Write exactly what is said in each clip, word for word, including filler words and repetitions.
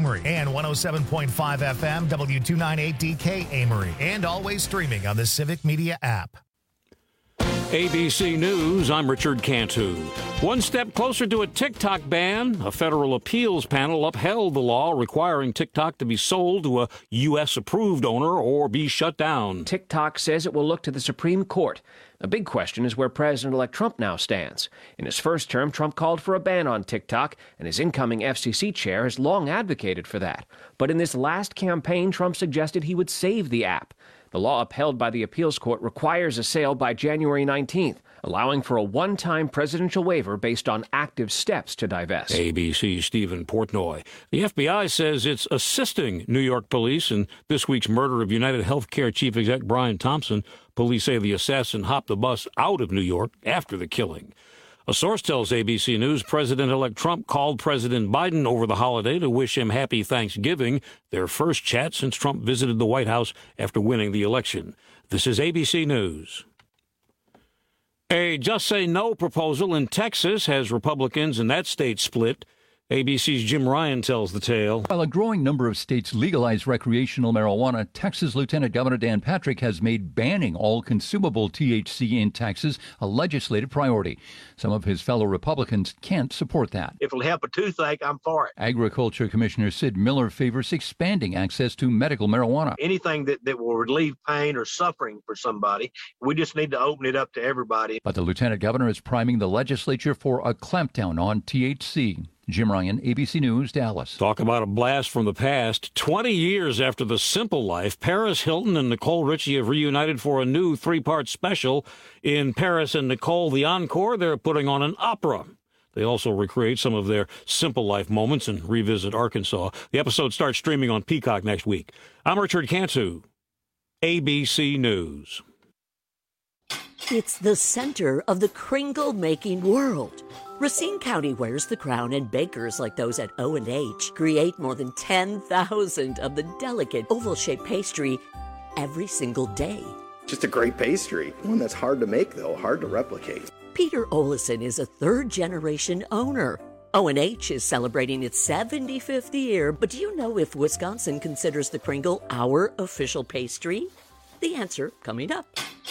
Amory, and one oh seven point five F M, W two ninety-eight D K Amory, and always streaming on the Civic Media app. A B C News, I'm Richard Cantu. One step closer to a TikTok ban. A federal appeals panel upheld the law requiring TikTok to be sold to a U S-approved owner or be shut down. TikTok says it will look to the Supreme Court. The big question is where President-elect Trump now stands. In his first term, Trump called for a ban on TikTok, and his incoming F C C chair has long advocated for that. But in this last campaign, Trump suggested he would save the app. The law upheld by the appeals court requires a sale by January nineteenth, allowing for a one-time presidential waiver based on active steps to divest. A B C's Stephen Portnoy. The F B I says it's assisting New York police in this week's murder of United Healthcare chief exec Brian Thompson. Police say the assassin hopped the bus out of New York after the killing. A source tells A B C News President-elect Trump called President Biden over the holiday to wish him happy Thanksgiving, their first chat since Trump visited the White House after winning the election. This is A B C News. A Just Say No proposal in Texas has Republicans in that state split. A B C's Jim Ryan tells the tale. While a growing number of states legalize recreational marijuana, Texas Lieutenant Governor Dan Patrick has made banning all consumable T H C in Texas a legislative priority. Some of his fellow Republicans can't support that. If it'll help a toothache, I'm for it. Agriculture Commissioner Sid Miller favors expanding access to medical marijuana. Anything that, that will relieve pain or suffering for somebody, we just need to open it up to everybody. But the Lieutenant Governor is priming the legislature for a clampdown on T H C. Jim Ryan, A B C News, Dallas. Talk about a blast from the past. twenty years after The Simple Life, Paris Hilton and Nicole Richie have reunited for a new three-part special. In Paris and Nicole, the encore, they're putting on an opera. They also recreate some of their Simple Life moments and revisit Arkansas. The episode starts streaming on Peacock next week. I'm Richard Cantu, A B C News. It's the center of the Kringle-making world. Racine County wears the crown, and bakers like those at O and H create more than ten thousand of the delicate oval-shaped pastry every single day. Just a great pastry. One that's hard to make, though, hard to replicate. Peter Olison is a third-generation owner. O and H is celebrating its seventy-fifth year, but do you know if Wisconsin considers the Kringle our official pastry? The answer coming up.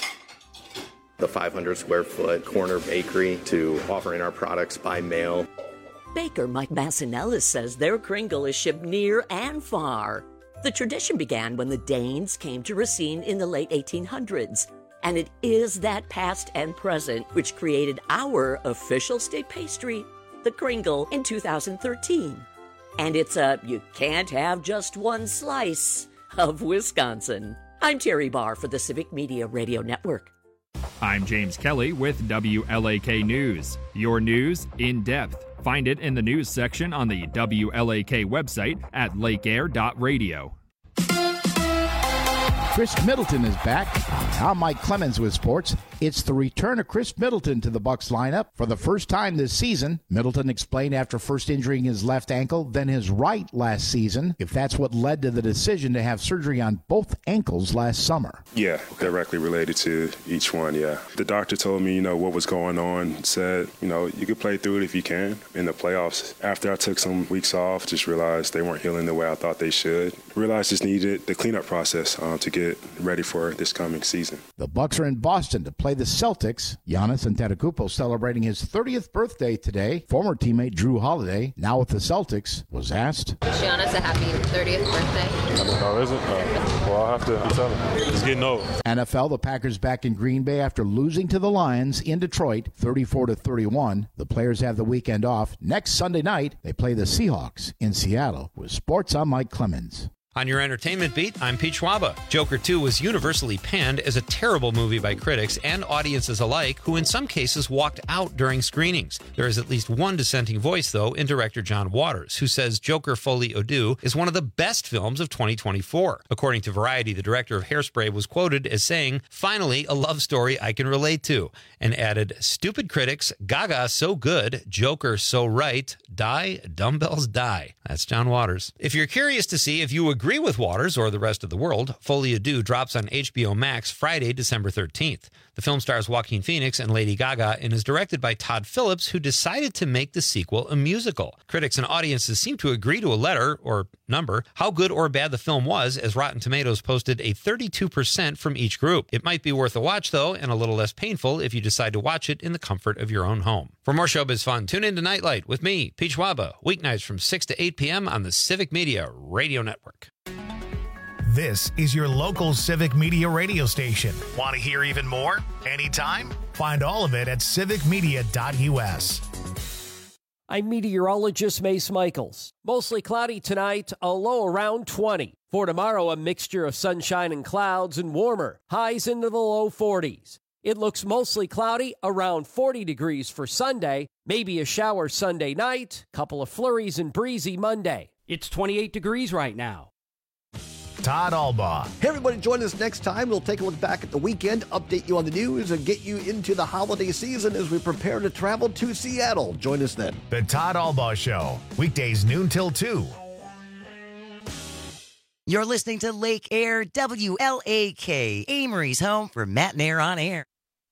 The five hundred square foot corner bakery to offering our products by mail. Baker Mike Massinellis says their Kringle is shipped near and far. The tradition began when the Danes came to Racine in the late eighteen hundreds. And it is that past and present which created our official state pastry, the Kringle, in two thousand thirteen. And it's a you can't have just one slice of Wisconsin. I'm Terry Barr for the Civic Media Radio Network. I'm James Kelly with W L A K News. Your news in depth. Find it in the news section on the W L A K website at lake air dot radio. Chris Middleton is back. I'm Mike Clemens with sports. It's the return of Chris Middleton to the Bucs lineup for the first time this season. Middleton explained after first injuring his left ankle, then his right last season, if that's what led to the decision to have surgery on both ankles last summer. Yeah, directly related to each one, yeah. The doctor told me, you know, what was going on, said, you know, you could play through it if you can in the playoffs. After I took some weeks off, just realized they weren't healing the way I thought they should. Realized just needed the cleanup process um, to get ready for this coming season. The Bucs are in Boston to play the Celtics. Giannis Antetokounmpo celebrating his thirtieth birthday today. Former teammate Drew Holiday, now with the Celtics, was asked, Giannis a happy thirtieth birthday. Oh, is it? Uh, well, I'll have to tell him. It's getting old. N F L, the Packers back in Green Bay after losing to the Lions in Detroit, thirty-four to thirty-one. The players have the weekend off. Next Sunday night, they play the Seahawks in Seattle. With sports, I'm Mike Clemens. On your entertainment beat, I'm Pete Schwaba. Joker two was universally panned as a terrible movie by critics and audiences alike, who in some cases walked out during screenings. There is at least one dissenting voice, though, in director John Waters, who says Joker Folie à Deux is one of the best films of twenty twenty-four. According to Variety, the director of Hairspray was quoted as saying, "Finally, a love story I can relate to," and added, "Stupid critics, Gaga so good, Joker so right, die, dumbbells die." That's John Waters. If you're curious to see if you agree agree with Waters or the rest of the world, Folie à Deux drops on H B O Max Friday, December thirteenth. The film stars Joaquin Phoenix and Lady Gaga and is directed by Todd Phillips, who decided to make the sequel a musical. Critics and audiences seem to agree to a letter, or number, how good or bad the film was, as Rotten Tomatoes posted a thirty-two percent from each group. It might be worth a watch, though, and a little less painful if you decide to watch it in the comfort of your own home. For more showbiz fun, tune in to Nightlight with me, Pete Schwaba, weeknights from six to eight p.m. on the Civic Media Radio Network. This is your local Civic Media radio station. Want to hear even more? Anytime? Find all of it at civic media dot u s. I'm meteorologist Mace Michaels. Mostly cloudy tonight, a low around twenty. For tomorrow, a mixture of sunshine and clouds and warmer. Highs into the low forties. It looks mostly cloudy, around forty degrees for Sunday. Maybe a shower Sunday night. Couple of flurries and breezy Monday. It's twenty-eight degrees right now. Todd Albaugh. Hey, everybody, join us next time. We'll take a look back at the weekend, update you on the news, and get you into the holiday season as we prepare to travel to Seattle. Join us then. The Todd Albaugh Show, weekdays noon till two. You're listening to Lake Air W L A K, Amory's home for Matt and Air on Air.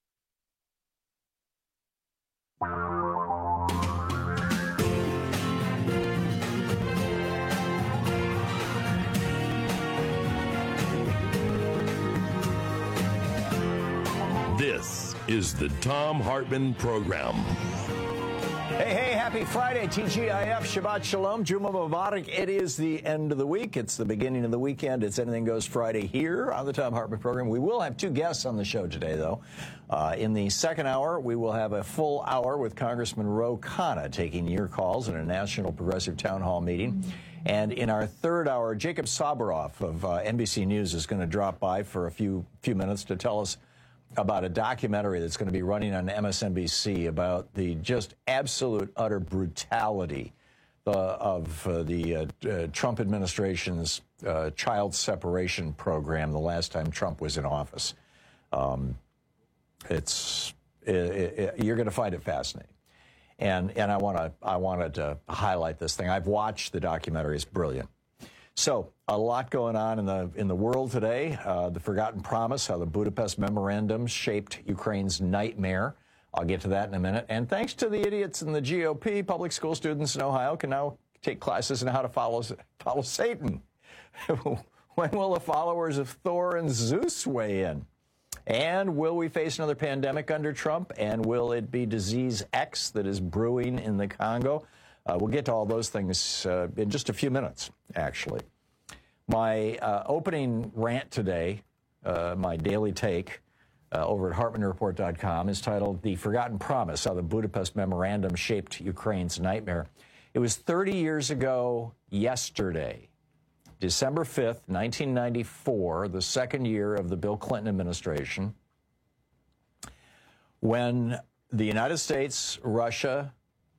This is the Thom Hartmann Program. Hey, hey, happy Friday, T G I F, Shabbat Shalom, Juma Mubarak. It is the end of the week. It's the beginning of the weekend. It's Anything Goes Friday here on the Thom Hartmann Program. We will have two guests on the show today, though. Uh, in the second hour, we will have a full hour with Congressman Ro Khanna taking your calls in a National Progressive Town Hall meeting. And in our third hour, Jacob Sabaroff of uh, N B C News is going to drop by for a few few minutes to tell us about a documentary that's going to be running on M S N B C about the just absolute, utter brutality uh, of uh, the uh, uh, Trump administration's uh, child separation program the last time Trump was in office. Um, it's it, it, you're going to find it fascinating, and and I want to I wanted to highlight this thing. I've watched the documentary; it's brilliant. So, a lot going on in the in the world today. Uh, the Forgotten Promise, how the Budapest Memorandum shaped Ukraine's nightmare. I'll get to that in a minute. And thanks to the idiots in the G O P, public school students in Ohio can now take classes in how to follow follow Satan. When will the followers of Thor and Zeus weigh in? And will we face another pandemic under Trump? And will it be disease X that is brewing in the Congo? Uh, we'll get to all those things uh, in just a few minutes, actually. My uh, opening rant today, uh, my daily take uh, over at Hartmann Report dot com is titled The Forgotten Promise, How the Budapest Memorandum Shaped Ukraine's Nightmare. It was thirty years ago yesterday, December fifth, nineteen ninety-four, the second year of the Bill Clinton administration, when the United States, Russia,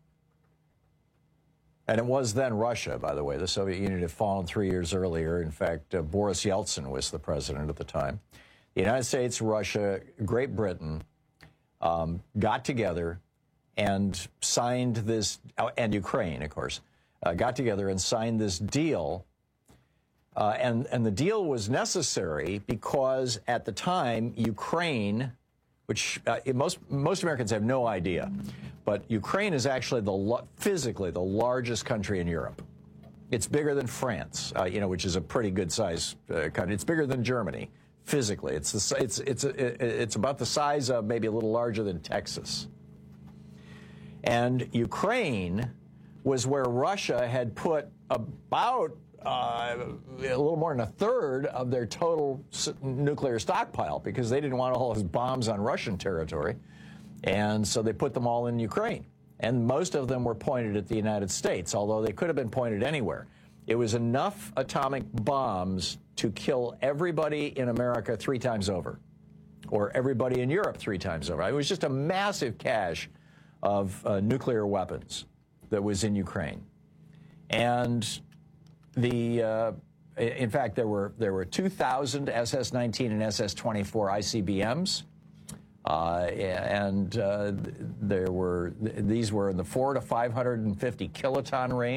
and it was then Russia, by the way. The Soviet Union had fallen three years earlier. In fact, uh, Boris Yeltsin was the president at the time. The United States, Russia, Great Britain um, got together and signed this, uh, and Ukraine, of course, uh, got together and signed this deal. Uh, and, and the deal was necessary because at the time, Ukraine, which uh, most most Americans have no idea, but Ukraine is actually the physically the largest country in Europe. It's bigger than France, uh, you know, which is a pretty good size uh, country. It's bigger than Germany physically. It's the it's it's it's about the size of maybe a little larger than Texas. And Ukraine was where Russia had put about Uh, a little more than a third of their total s- nuclear stockpile because they didn't want all those bombs on Russian territory. And so they put them all in Ukraine. And most of them were pointed at the United States, although they could have been pointed anywhere. It was enough atomic bombs to kill everybody in America three times over, or everybody in Europe three times over. It was just a massive cache of uh, nuclear weapons that was in Ukraine. And The, uh, in fact, there were there were two thousand S S nineteen and S S twenty-four I C B Ms, uh, and uh, there were these were in the four to five hundred fifty kiloton range.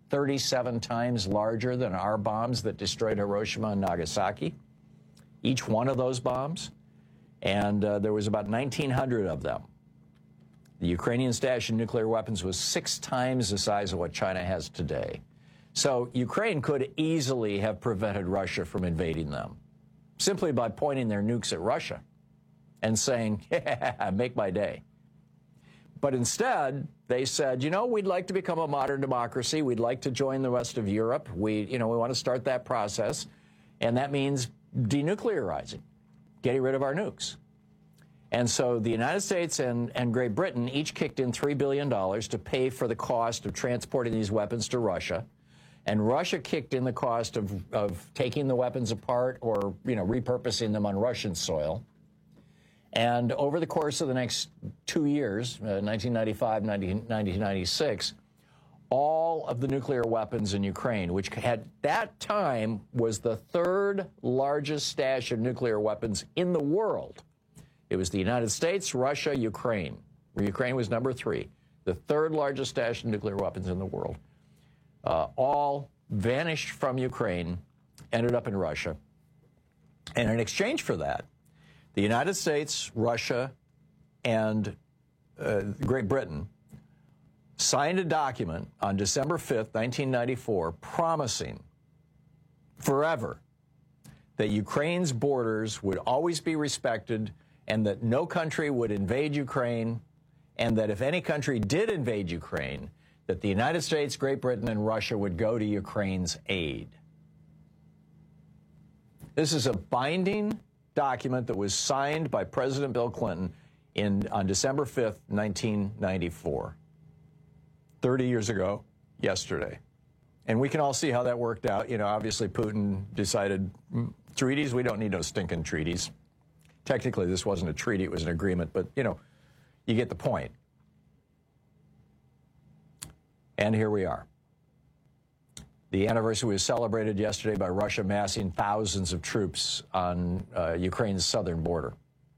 thirty-seven times larger than our bombs that destroyed Hiroshima and Nagasaki, each one of those bombs. And uh, there was about nineteen hundred of them. The Ukrainian stash of nuclear weapons was six times the size of what China has today. So Ukraine could easily have prevented Russia from invading them simply by pointing their nukes at Russia and saying, yeah, make my day. But instead, they said, you know, we'd like to become a modern democracy. We'd like to join the rest of Europe. We, you know, we want to start that process. And that means denuclearizing, getting rid of our nukes. And so the United States and, and Great Britain each kicked in three billion dollars to pay for the cost of transporting these weapons to Russia. And Russia kicked in the cost of, of taking the weapons apart or, you know, repurposing them on Russian soil. And over the course of the next two years, uh, nineteen ninety-five, nineteen ninety-six, all of the nuclear weapons in Ukraine, which at that time was the third largest stash of nuclear weapons in the world. It was the United States, Russia, Ukraine, where Ukraine was number three, the third largest stash of nuclear weapons in the world. Uh, all vanished from Ukraine, ended up in Russia. And in exchange for that, the United States, Russia, and uh, Great Britain signed a document on December fifth, nineteen ninety-four, promising forever that Ukraine's borders would always be respected and that no country would invade Ukraine, and that if any country did invade Ukraine, that the United States, Great Britain, and Russia would go to Ukraine's aid. This is a binding document that was signed by President Bill Clinton in, on December fifth, nineteen ninety-four, thirty years ago yesterday. And we can all see how that worked out. You know, obviously Putin decided, mm, treaties, we don't need no stinking treaties. Technically, this wasn't a treaty, it was an agreement, but, you know, you get the point. And here we are. The anniversary was celebrated yesterday by Russia massing thousands of troops on uh, Ukraine's southern border.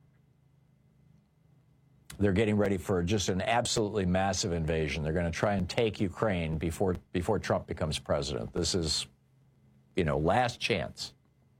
They're getting ready for just an absolutely massive invasion. They're going to try and take Ukraine before before Trump becomes president. This is, you know, last chance.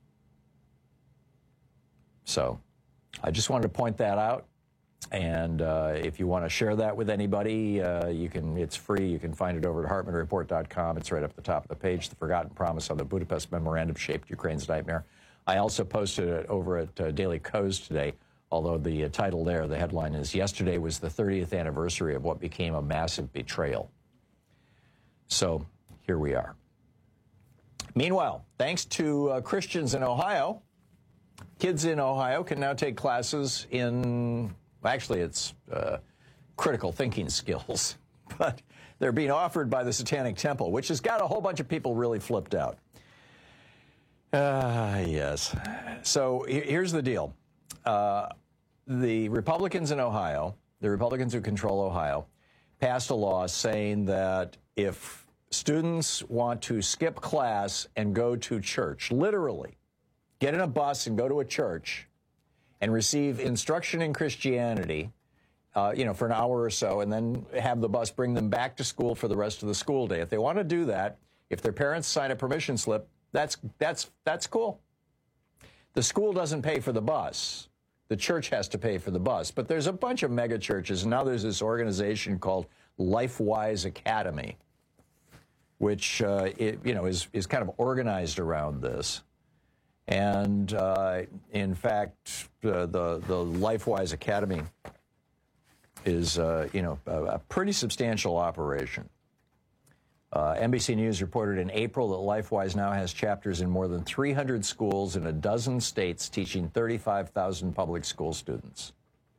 So I just wanted to point that out. And uh, if you want to share that with anybody, uh, you can. It's free. You can find it over at Hartman Report dot com. It's right up at the top of the page. The Forgotten Promise on the Budapest Memorandum Shaped Ukraine's Nightmare. I also posted it over at uh, Daily Kos today, although the uh, title there, the headline is, Yesterday was the thirtieth anniversary of what became a massive betrayal. So here we are. Meanwhile, thanks to uh, Christians in Ohio, kids in Ohio can now take classes in... Actually, it's uh, critical thinking skills, but they're being offered by the Satanic Temple, which has got a whole bunch of people really flipped out. Ah, uh, yes. So here's the deal. Uh, the Republicans in Ohio, the Republicans who control Ohio, passed a law saying that if students want to skip class and go to church, literally, get in a bus and go to a church, and receive instruction in Christianity, uh, you know, for an hour or so, and then have the bus bring them back to school for the rest of the school day. If they want to do that, if their parents sign a permission slip, that's that's that's cool. The school doesn't pay for the bus. The church has to pay for the bus. But there's a bunch of mega churches, and now there's this organization called LifeWise Academy, which uh, it, you know is is kind of organized around this. And, uh, in fact, uh, the, the LifeWise Academy is, uh, you know, a, a pretty substantial operation. Uh, N B C News reported in April that LifeWise now has chapters in more than three hundred schools in a dozen states, teaching thirty-five thousand public school students,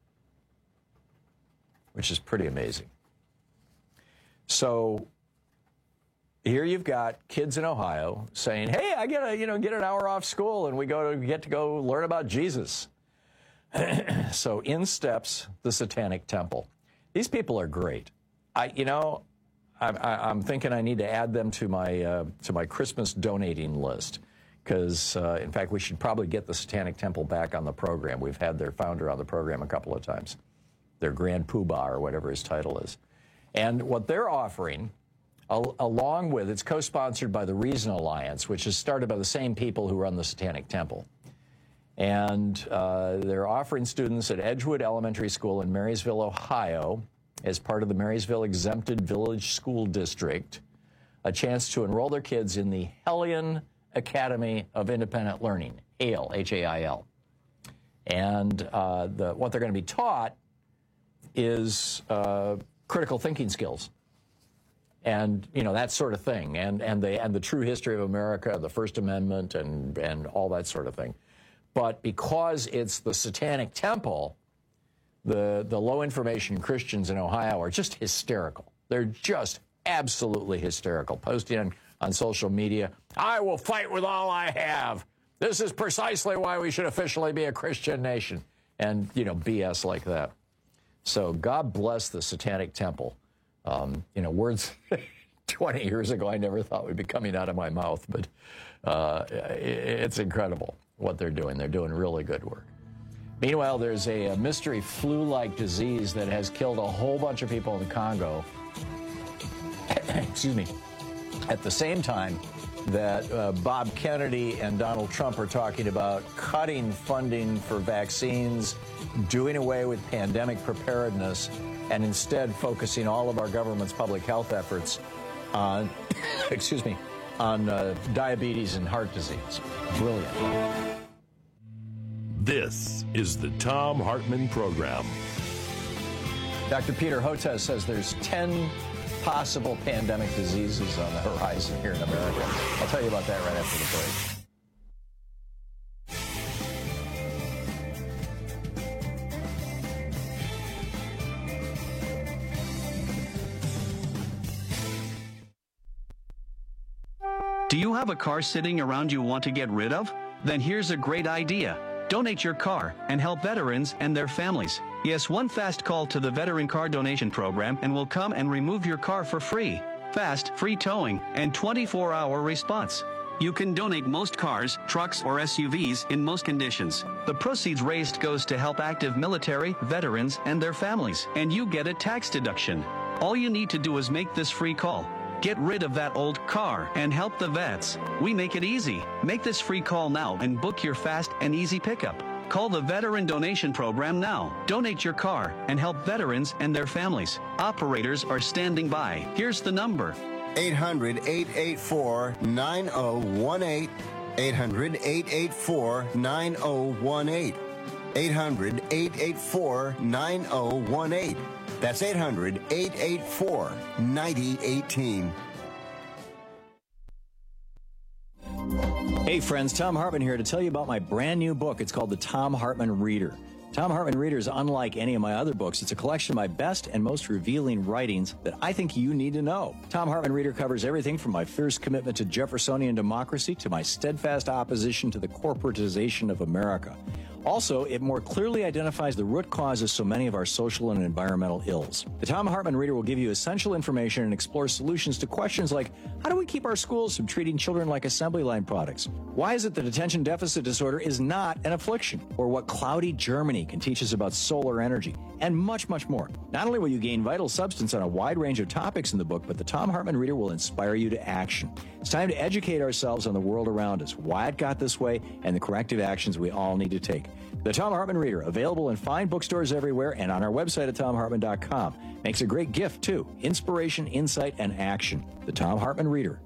which is pretty amazing. So... here you've got kids in Ohio saying, hey, I get a, you know, get an hour off school and we go to get to go learn about Jesus. So in steps the Satanic Temple. These people are great. I, you know, I, I, I'm thinking I need to add them to my uh, to my Christmas donating list because, uh, in fact, we should probably get the Satanic Temple back on the program. We've had their founder on the program a couple of times, their Grand Poobah or whatever his title is. And what they're offering al- along with, it's co-sponsored by the Reason Alliance, which is started by the same people who run the Satanic Temple. And uh, they're offering students at Edgewood Elementary School in Marysville, Ohio, as part of the Marysville Exempted Village School District, a chance to enroll their kids in the Hellion Academy of Independent Learning, H A I L, H A I L. And uh, the, what they're going to be taught is uh, critical thinking skills, and you know that sort of thing, and and the and the true history of America, the First Amendment, and and all that sort of thing. But because it's the Satanic Temple, the the low information Christians in Ohio are just hysterical. They're just absolutely hysterical, posting on, on social media, "I will fight with all I have. This is precisely why we should officially be a Christian nation," and you know B S like that. So God bless the Satanic Temple. Um, you know, words twenty years ago I never thought would be coming out of my mouth, but uh, it's incredible what they're doing. They're doing really good work. Meanwhile, there's a, a mystery flu-like disease that has killed a whole bunch of people in the Congo. Excuse me. At the same time that uh, Bob Kennedy and Donald Trump are talking about cutting funding for vaccines, doing away with pandemic preparedness, and instead focusing all of our government's public health efforts on, excuse me, on uh, diabetes and heart disease. Brilliant. This is the Thom Hartmann Program. Doctor Peter Hotez says there's ten possible pandemic diseases on the horizon here in America. I'll tell you about that right after the break. Do you have a car sitting around you want to get rid of? Then here's a great idea. Donate your car and help veterans and their families. Yes, one fast call to the Veteran Car Donation Program and we'll come and remove your car for free. Fast, free towing, and twenty-four hour response. You can donate most cars, trucks, or S U Vs in most conditions. The proceeds raised goes to help active military, veterans, and their families, and you get a tax deduction. All you need to do is make this free call. Get rid of that old car and help the vets. We make it easy. Make this free call now and book your fast and easy pickup. Call the Veteran Donation Program now. Donate your car and help veterans and their families. Operators are standing by. Here's the number. eight hundred, eight eight four, nine oh one eight. eight hundred, eight eight four, nine oh one eight. eight hundred, eight eight four, nine oh one eight. That's eight hundred, eight eight four, nine oh one eight. Hey friends, Thom Hartmann here to tell you about my brand new book. It's called The Thom Hartmann Reader. Thom Hartmann Reader is unlike any of my other books. It's a collection of my best and most revealing writings that I think you need to know. Thom Hartmann Reader covers everything from my fierce commitment to Jeffersonian democracy to my steadfast opposition to the corporatization of America. Also, it more clearly identifies the root cause of so many of our social and environmental ills. The Thom Hartmann Reader will give you essential information and explore solutions to questions like, how do we keep our schools from treating children like assembly line products? Why is it that attention deficit disorder is not an affliction? Or what cloudy Germany can teach us about solar energy? And much, much more. Not only will you gain vital substance on a wide range of topics in the book, but the Thom Hartmann Reader will inspire you to action. It's time to educate ourselves on the world around us, why it got this way, and the corrective actions we all need to take. The Thom Hartmann Reader, available in fine bookstores everywhere and on our website at thom hartmann dot com. Makes a great gift, too. Inspiration, insight, and action. The Thom Hartmann Reader.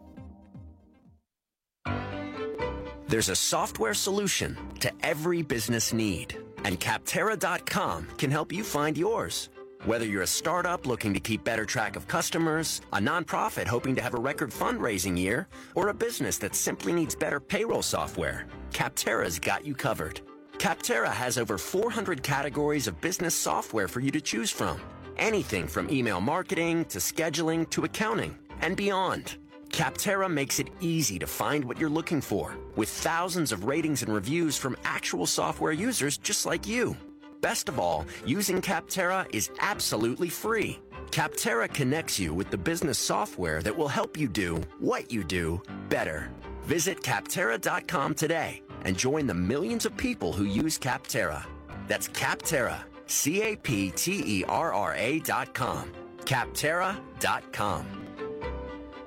There's a software solution to every business need, and Capterra dot com can help you find yours. Whether you're a startup looking to keep better track of customers, a nonprofit hoping to have a record fundraising year, or a business that simply needs better payroll software, Capterra's got you covered. Capterra has over four hundred categories of business software for you to choose from. Anything from email marketing to scheduling to accounting and beyond. Capterra makes it easy to find what you're looking for, with thousands of ratings and reviews from actual software users just like you. Best of all, using Capterra is absolutely free. Capterra connects you with the business software that will help you do what you do better. Visit Capterra dot com today and join the millions of people who use Capterra. That's Capterra, C A P T E R R A dot com. Capterra dot com.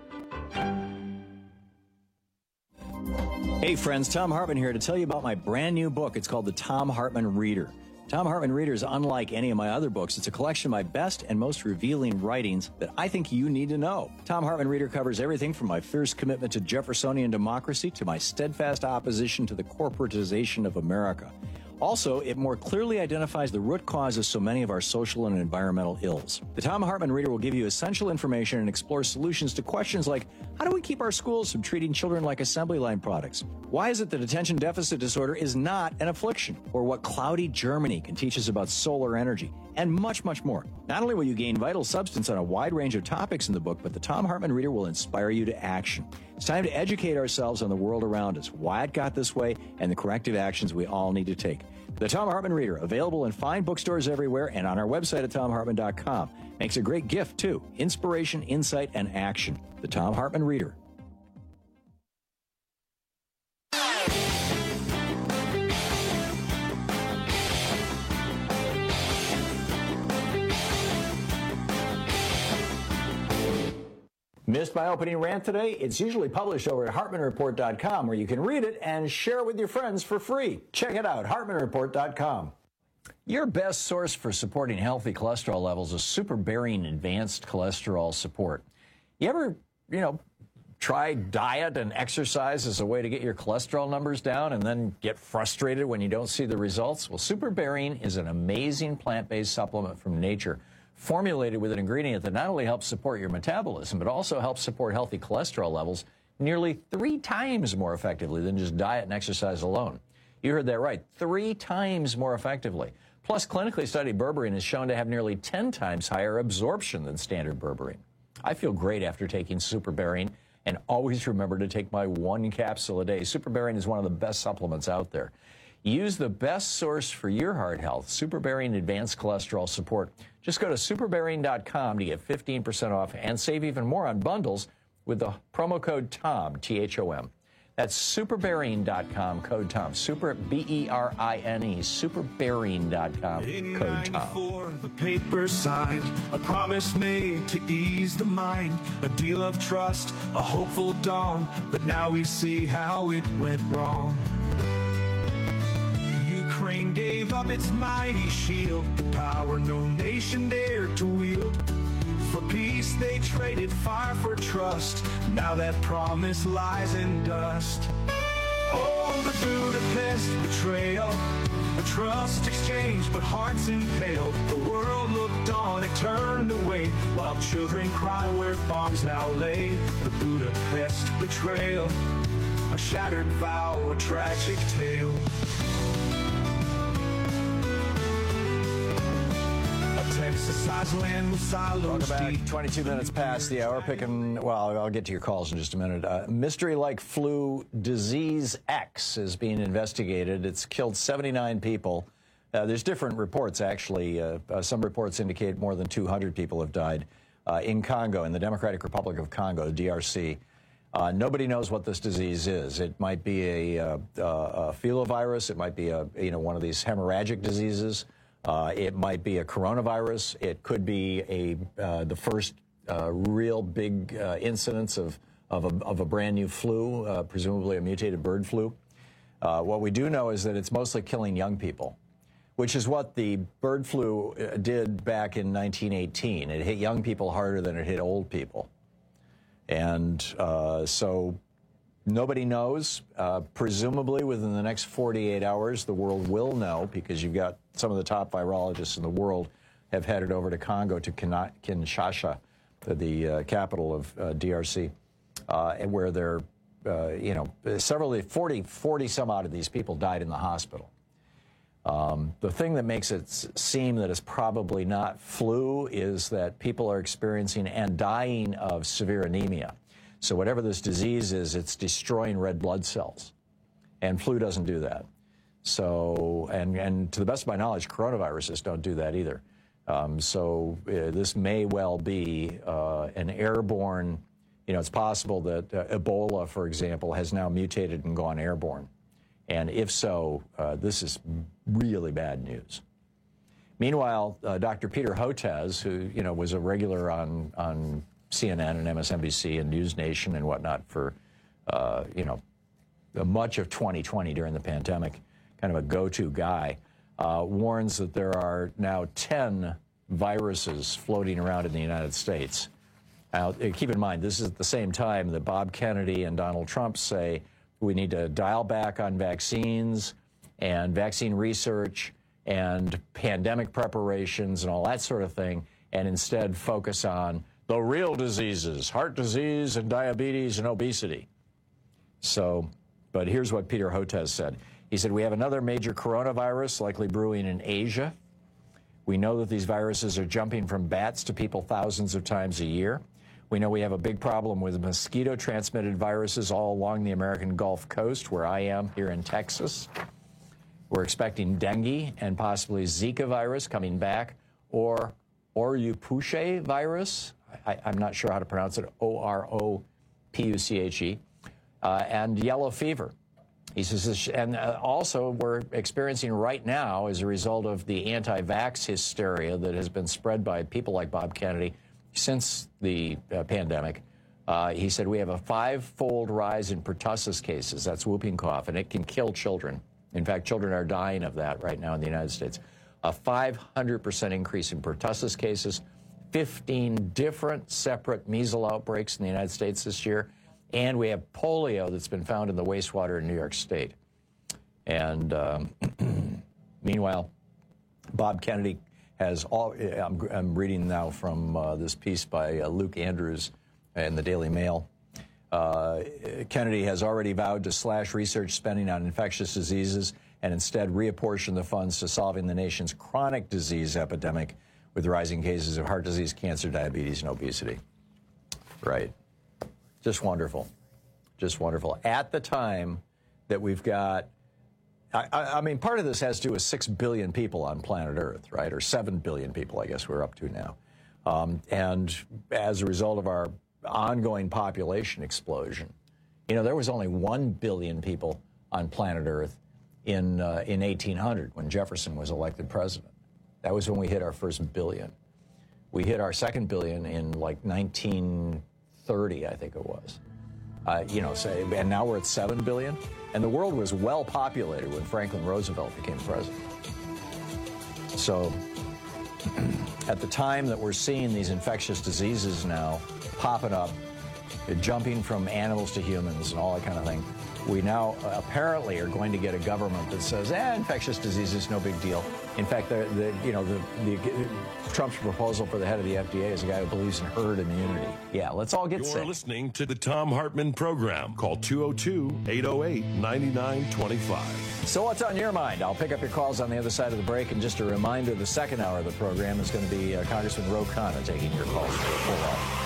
Hey friends, Tom Hartman here to tell you about my brand new book. It's called The Tom Hartman Reader. Tom Hartman Reader is unlike any of my other books. It's a collection of my best and most revealing writings that I think you need to know. Tom Hartman Reader covers everything from my fierce commitment to Jeffersonian democracy to my steadfast opposition to the corporatization of America. Also, it more clearly identifies the root cause of so many of our social and environmental ills. The Tom Hartman Reader will give you essential information and explore solutions to questions like, how do we keep our schools from treating children like assembly line products? Why is it that attention deficit disorder is not an affliction? Or what cloudy Germany can teach us about solar energy? And much, much more. Not only will you gain vital substance on a wide range of topics in the book, but the Tom Hartman Reader will inspire you to action. It's time to educate ourselves on the world around us, why it got this way, and the corrective actions we all need to take. The Tom Hartman Reader, available in fine bookstores everywhere and on our website at tom hartman dot com. Makes a great gift, too. Inspiration, insight, and action. The Tom Hartman Reader. Missed my opening rant today? It's usually published over at hartman report dot com, where you can read it and share it with your friends for free. Check it out, hartman report dot com. Your best source for supporting healthy cholesterol levels is Super Bearing Advanced Cholesterol Support. You ever, you know, try diet and exercise as a way to get your cholesterol numbers down and then get frustrated when you don't see the results? Well, Super Bearing is an amazing plant-based supplement from nature, formulated with an ingredient that not only helps support your metabolism, but also helps support healthy cholesterol levels nearly three times more effectively than just diet and exercise alone. You heard that right, three times more effectively. Plus, clinically studied berberine is shown to have nearly ten times higher absorption than standard berberine. I feel great after taking Super Bearing, and always remember to take my one capsule a day. Super Bearing is one of the best supplements out there. Use the best source for your heart health, Super Bearing Advanced Cholesterol Support. Just go to super bearing dot com to get fifteen percent off and save even more on bundles with the promo code TOM, T H O M. That's super bearing dot com, code TOM. Super, B E R I N E, super bearing dot com, code TOM. The paper signed, a promise made to ease the mind, a deal of trust, a hopeful dawn, but now we see how it went wrong. Ukraine gave up its mighty shield, the power no nation dared to wield. For peace they traded fire for trust, now that promise lies in dust. Oh, the Budapest betrayal, the trust exchanged but hearts impaled. The world looked on, it turned away, while children cry where bombs now lay. The Budapest betrayal, a shattered vow, a tragic tale. Welcome back. twenty-two minutes past the hour. Picking, well, I'll get to your calls in just a minute. Uh, mystery-like flu disease X is being investigated. It's killed seventy-nine people. Uh, there's different reports, actually. Uh, uh, some reports indicate more than two hundred people have died uh, in Congo, in the Democratic Republic of Congo, D R C. Uh, nobody knows what this disease is. It might be a, uh, uh, a filovirus. It might be a, you know, one of these hemorrhagic diseases. Uh, it might be a coronavirus. It could be a uh, the first uh, real big uh, incidence of of a, of a brand new flu, uh, presumably a mutated bird flu. Uh, what we do know is that it's mostly killing young people, which is what the bird flu did back in nineteen eighteen. It hit young people harder than it hit old people, and uh, so nobody knows. Uh, presumably within the next forty-eight hours, the world will know, because you've got some of the top virologists in the world have headed over to Congo, to Kinshasa, the uh, capital of uh, D R C, uh, and where they're, uh, you know, several, forty, forty some odd of these people died in the hospital. Um, the thing that makes it seem that it's probably not flu is that people are experiencing and dying of severe anemia. So whatever this disease is, it's destroying red blood cells, and flu doesn't do that. So, and, and to the best of my knowledge, coronaviruses don't do that either. Um, so uh, this may well be uh, an airborne, you know, it's possible that uh, Ebola, for example, has now mutated and gone airborne. And if so, uh, this is really bad news. Meanwhile, uh, Doctor Peter Hotez, who, you know, was a regular on, on C N N and M S N B C and News Nation and whatnot for, uh, you know, uh, much of twenty twenty during the pandemic, kind of a go-to guy, uh, warns that there are now ten viruses floating around in the United States. Now, keep in mind, this is at the same time that Bob Kennedy and Donald Trump say we need to dial back on vaccines and vaccine research and pandemic preparations and all that sort of thing, and instead focus on the real diseases, heart disease and diabetes and obesity. So, but here's what Peter Hotez said. He said, we have another major coronavirus likely brewing in Asia. We know that these viruses are jumping from bats to people thousands of times a year. We know we have a big problem with mosquito-transmitted viruses all along the American Gulf Coast, where I am here in Texas. We're expecting dengue and possibly Zika virus coming back, or Oropouche virus. I, I'm not sure how to pronounce it, O R O P U C H E, uh, and yellow fever. He says, and uh, also we're experiencing right now, as a result of the anti-vax hysteria that has been spread by people like Bob Kennedy since the uh, pandemic, uh, he said we have a five-fold rise in pertussis cases. That's whooping cough, and it can kill children. In fact, children are dying of that right now in the United States. A five hundred percent increase in pertussis cases, fifteen different separate measles outbreaks in the United States this year, and we have polio that's been found in the wastewater in New York State. And um, meanwhile, Bob Kennedy has all, I'm, I'm reading now from uh, this piece by uh, Luke Andrews in the Daily Mail. Uh, Kennedy has already vowed to slash research spending on infectious diseases and instead reapportion the funds to solving the nation's chronic disease epidemic with rising cases of heart disease, cancer, diabetes, and obesity. Right. Just wonderful. Just wonderful. At the time that we've got, I, I mean, part of this has to do with six billion people on planet Earth, right? Or seven billion people, I guess we're up to now. Um, and as a result of our ongoing population explosion, you know, there was only one billion people on planet Earth in, uh, in eighteen hundred when Jefferson was elected president. That was when we hit our first billion. We hit our second billion in like nineteen thirty, I think it was. Uh, you know, say, and now we're at seven billion. And the world was well populated when Franklin Roosevelt became president. So at the time that we're seeing these infectious diseases now popping up, jumping from animals to humans and all that kind of thing, we now uh, apparently are going to get a government that says, eh, infectious disease is no big deal. In fact, the, the, you know, the, the, Trump's proposal for the head of the F D A is a guy who believes in herd immunity. Yeah, let's all get You're sick. You're listening to the Thom Hartmann Program. Call two oh two, eight oh eight, nine nine two five. So what's on your mind? I'll pick up your calls on the other side of the break. And just a reminder, the second hour of the program is going to be uh, Congressman Ro Khanna taking your calls. Hold on.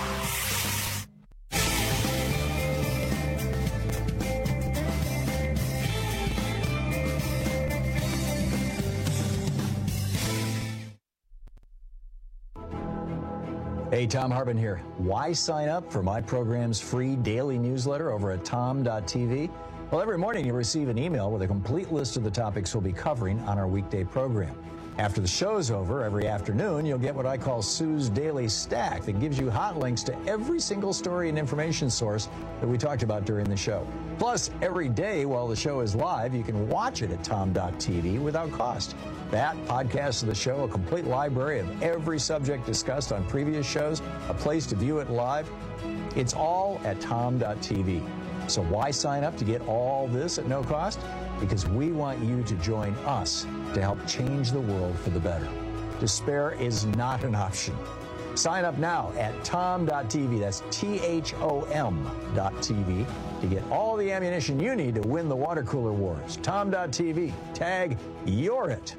Hey, Thom Hartmann here. Why sign up for my program's free daily newsletter over at tom dot t v? Well, every morning you receive an email with a complete list of the topics we'll be covering on our weekday program. After the show's over, every afternoon, you'll get what I call Sue's Daily Stack that gives you hot links to every single story and information source that we talked about during the show. Plus, every day while the show is live, you can watch it at tom dot t v without cost. That, podcasts of the show, a complete library of every subject discussed on previous shows, a place to view it live. It's all at tom dot t v. So why sign up to get all this at no cost? Because we want you to join us to help change the world for the better. Despair is not an option. Sign up now at tom dot t v. That's T H O M dot T V to get all the ammunition you need to win the water cooler wars. tom dot t v. Tag You're It.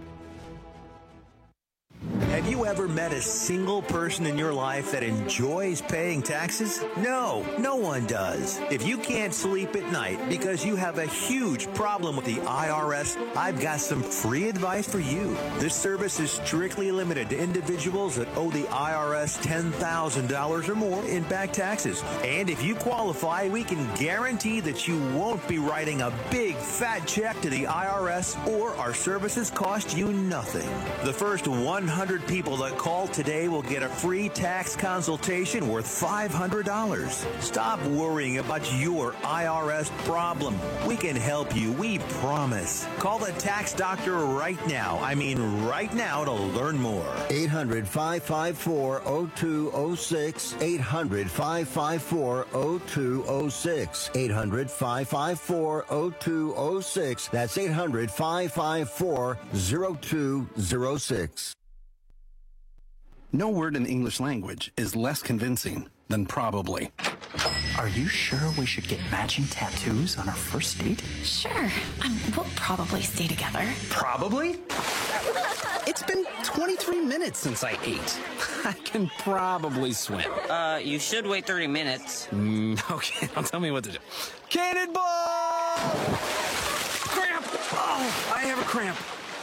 Have you ever met a single person in your life that enjoys paying taxes? No, no one does. If you can't sleep at night because you have a huge problem with the I R S, I've got some free advice for you. This service is strictly limited to individuals that owe the I R S ten thousand dollars or more in back taxes. And if you qualify, we can guarantee that you won't be writing a big fat check to the I R S, or our services cost you nothing. The first one hundred hundred people that call today will get a free tax consultation worth five hundred dollars. Stop worrying about your I R S problem. We can help you, we promise. Call the tax doctor right now. I mean right now to learn more. eight hundred, five five four, oh two oh six. eight hundred, five five four, oh two oh six. eight hundred, five five four, oh two oh six. That's eight hundred, five five four, oh two oh six. No word in the English language is less convincing than probably. Are you sure we should get matching tattoos on our first date? Sure. Um, we'll probably stay together. Probably? It's been twenty-three minutes since I ate. I can probably swim. Uh, you should wait thirty minutes. Mm, okay, now tell me what to do. Cannonball! Cramp! Oh, I have a cramp.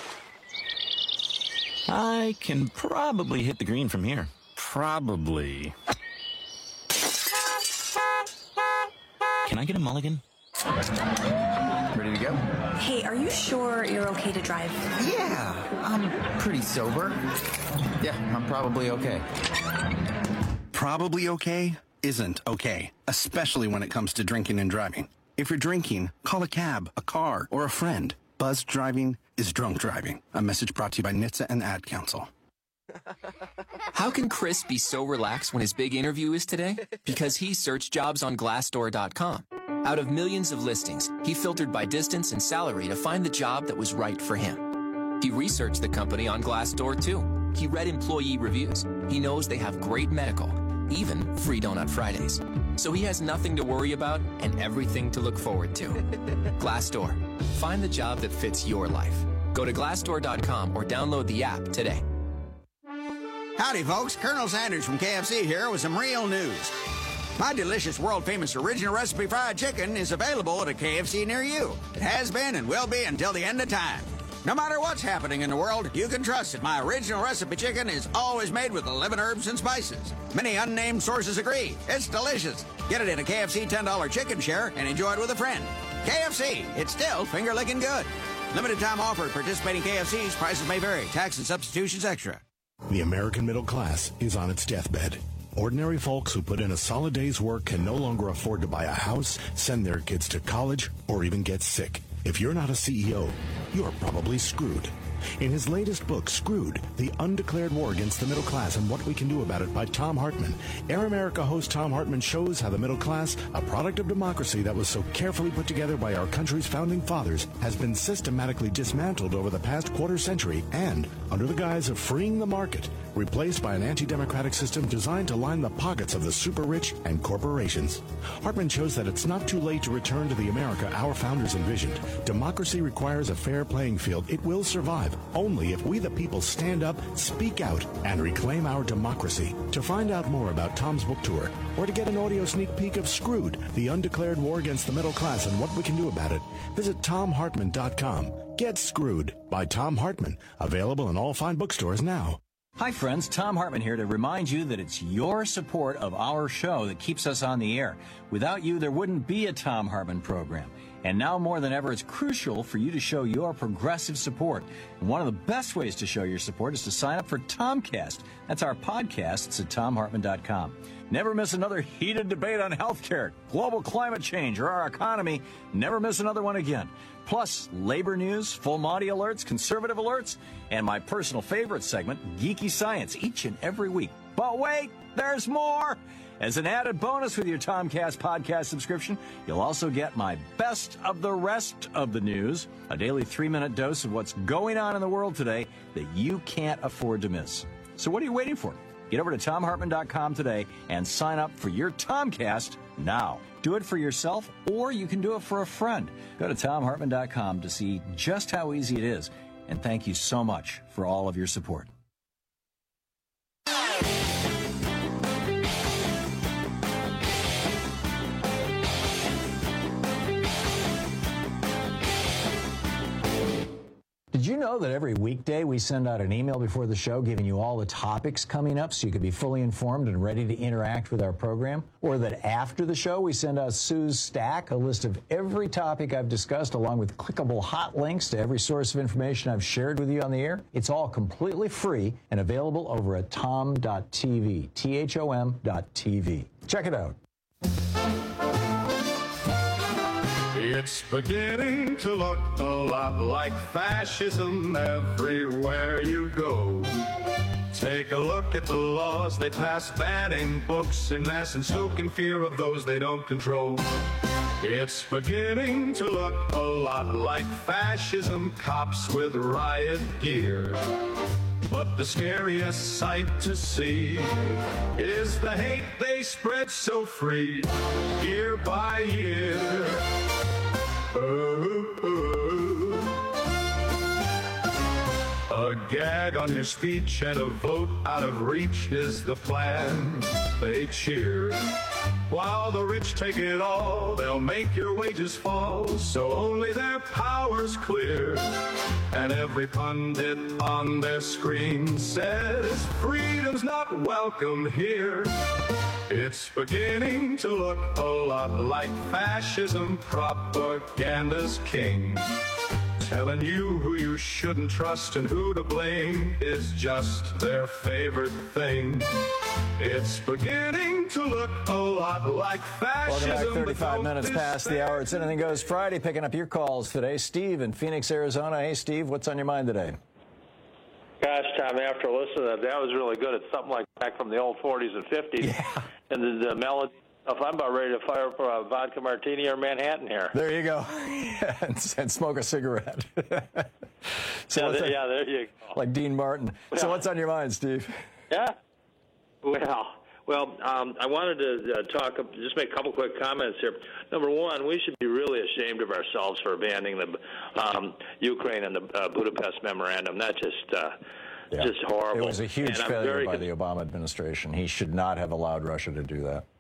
I can probably hit the green from here. Probably. Can I get a mulligan? Ready to go? Hey, are you sure you're okay to drive? Yeah, I'm pretty sober. Yeah, I'm probably okay. Probably okay isn't okay, especially when it comes to drinking and driving. If you're drinking, call a cab, a car, or a friend. Buzzed driving is drunk driving. A message brought to you by N H T S A and Ad Council. How can Chris be so relaxed when his big interview is today? Because he searched jobs on Glassdoor dot com. Out of millions of listings, he filtered by distance and salary to find the job that was right for him. He researched the company on Glassdoor too. He read employee reviews. He knows they have great medical, even free Donut Fridays. So he has nothing to worry about and everything to look forward to. Glassdoor. Find the job that fits your life. Go to Glassdoor dot com or download the app today. Howdy, folks. Colonel Sanders from K F C here with some real news. My delicious, world-famous original recipe fried chicken is available at a K F C near you. It has been and will be until the end of time. No matter what's happening in the world, you can trust that my original recipe chicken is always made with eleven herbs and spices. Many unnamed sources agree. It's delicious. Get it in a K F C ten dollar chicken share and enjoy it with a friend. K F C, it's still finger-licking good. Limited time offer at participating K F Cs. Prices may vary. Tax and substitutions extra. The American middle class is on its deathbed. Ordinary folks who put in a solid day's work can no longer afford to buy a house, send their kids to college, or even get sick. If you're not a C E O, you're probably screwed. In his latest book, Screwed, The Undeclared War Against the Middle Class and What We Can Do About It by Tom Hartman, Air America host Tom Hartman shows how the middle class, a product of democracy that was so carefully put together by our country's founding fathers, has been systematically dismantled over the past quarter century and, under the guise of freeing the market, replaced by an anti-democratic system designed to line the pockets of the super-rich and corporations. Hartman shows that it's not too late to return to the America our founders envisioned. Democracy requires a fair playing field. It will survive only if we the people stand up, speak out, and reclaim our democracy. To find out more about Tom's book tour, or to get an audio sneak peek of Screwed, The Undeclared War Against the Middle Class and What We Can Do About It, visit tom hartman dot com. Get Screwed by Tom Hartman. Available in all fine bookstores now. Hi, friends. Tom Hartman here to remind you that it's your support of our show that keeps us on the air. Without you, there wouldn't be a Tom Hartman program. And now more than ever, it's crucial for you to show your progressive support. And one of the best ways to show your support is to sign up for Tomcast. That's our podcast. It's at tom hartman dot com. Never miss another heated debate on healthcare, global climate change, or our economy. Never miss another one again. Plus, labor news, full Monty alerts, conservative alerts, and my personal favorite segment, Geeky Science, each and every week. But wait, there's more! As an added bonus with your Tomcast podcast subscription, you'll also get my best of the rest of the news, a daily three-minute dose of what's going on in the world today that you can't afford to miss. So what are you waiting for? Get over to tom hartman dot com today and sign up for your Tomcast now. Do it for yourself, or you can do it for a friend. Go to tom hartman dot com to see just how easy it is. And thank you so much for all of your support. Did you you know that every weekday we send out an email before the show giving you all the topics coming up so you can be fully informed and ready to interact with our program? Or that after the show we send out Sue's Stack, a list of every topic I've discussed along with clickable hot links to every source of information I've shared with you on the air? It's all completely free and available over at tom dot t v, T H O M dot T V. Check it out. It's beginning to look a lot like fascism everywhere you go. Take a look at the laws they pass, banning books, in essence, stoking fear of those they don't control. It's beginning to look a lot like fascism, cops with riot gear. But the scariest sight to see is the hate they spread so free, year by year. Oh, oh. A gag on your speech and a vote out of reach is the plan. They cheer. While the rich take it all, they'll make your wages fall, so only their power's clear. And every pundit on their screen says freedom's not welcome here. It's beginning to look a lot like fascism, propaganda's king. Telling you who you shouldn't trust and who to blame is just their favorite thing. It's beginning to look a lot like fascism. Welcome back, thirty-five minutes past the hour. It's Anything Goes Friday, picking up your calls today. Steve in Phoenix, Arizona. Hey, Steve, what's on your mind today? Gosh, Tom, after listening to that, that was really good. It's something like back from the old forties and fifties. Yeah. And the, the melody. If I'm about ready to fire for a vodka martini or Manhattan here. There you go. and, and smoke a cigarette. so yeah, there, a, yeah, there you go. Like Dean Martin. Well, so what's on your mind, Steve? Yeah. Well, well, um, I wanted to uh, talk, just make a couple quick comments here. Number one, we should be really ashamed of ourselves for abandoning the um, Ukraine and the uh, Budapest Memorandum. That just... Uh, Yeah. Just horrible. It was a huge and failure by the Obama administration. He should not have allowed Russia to do that.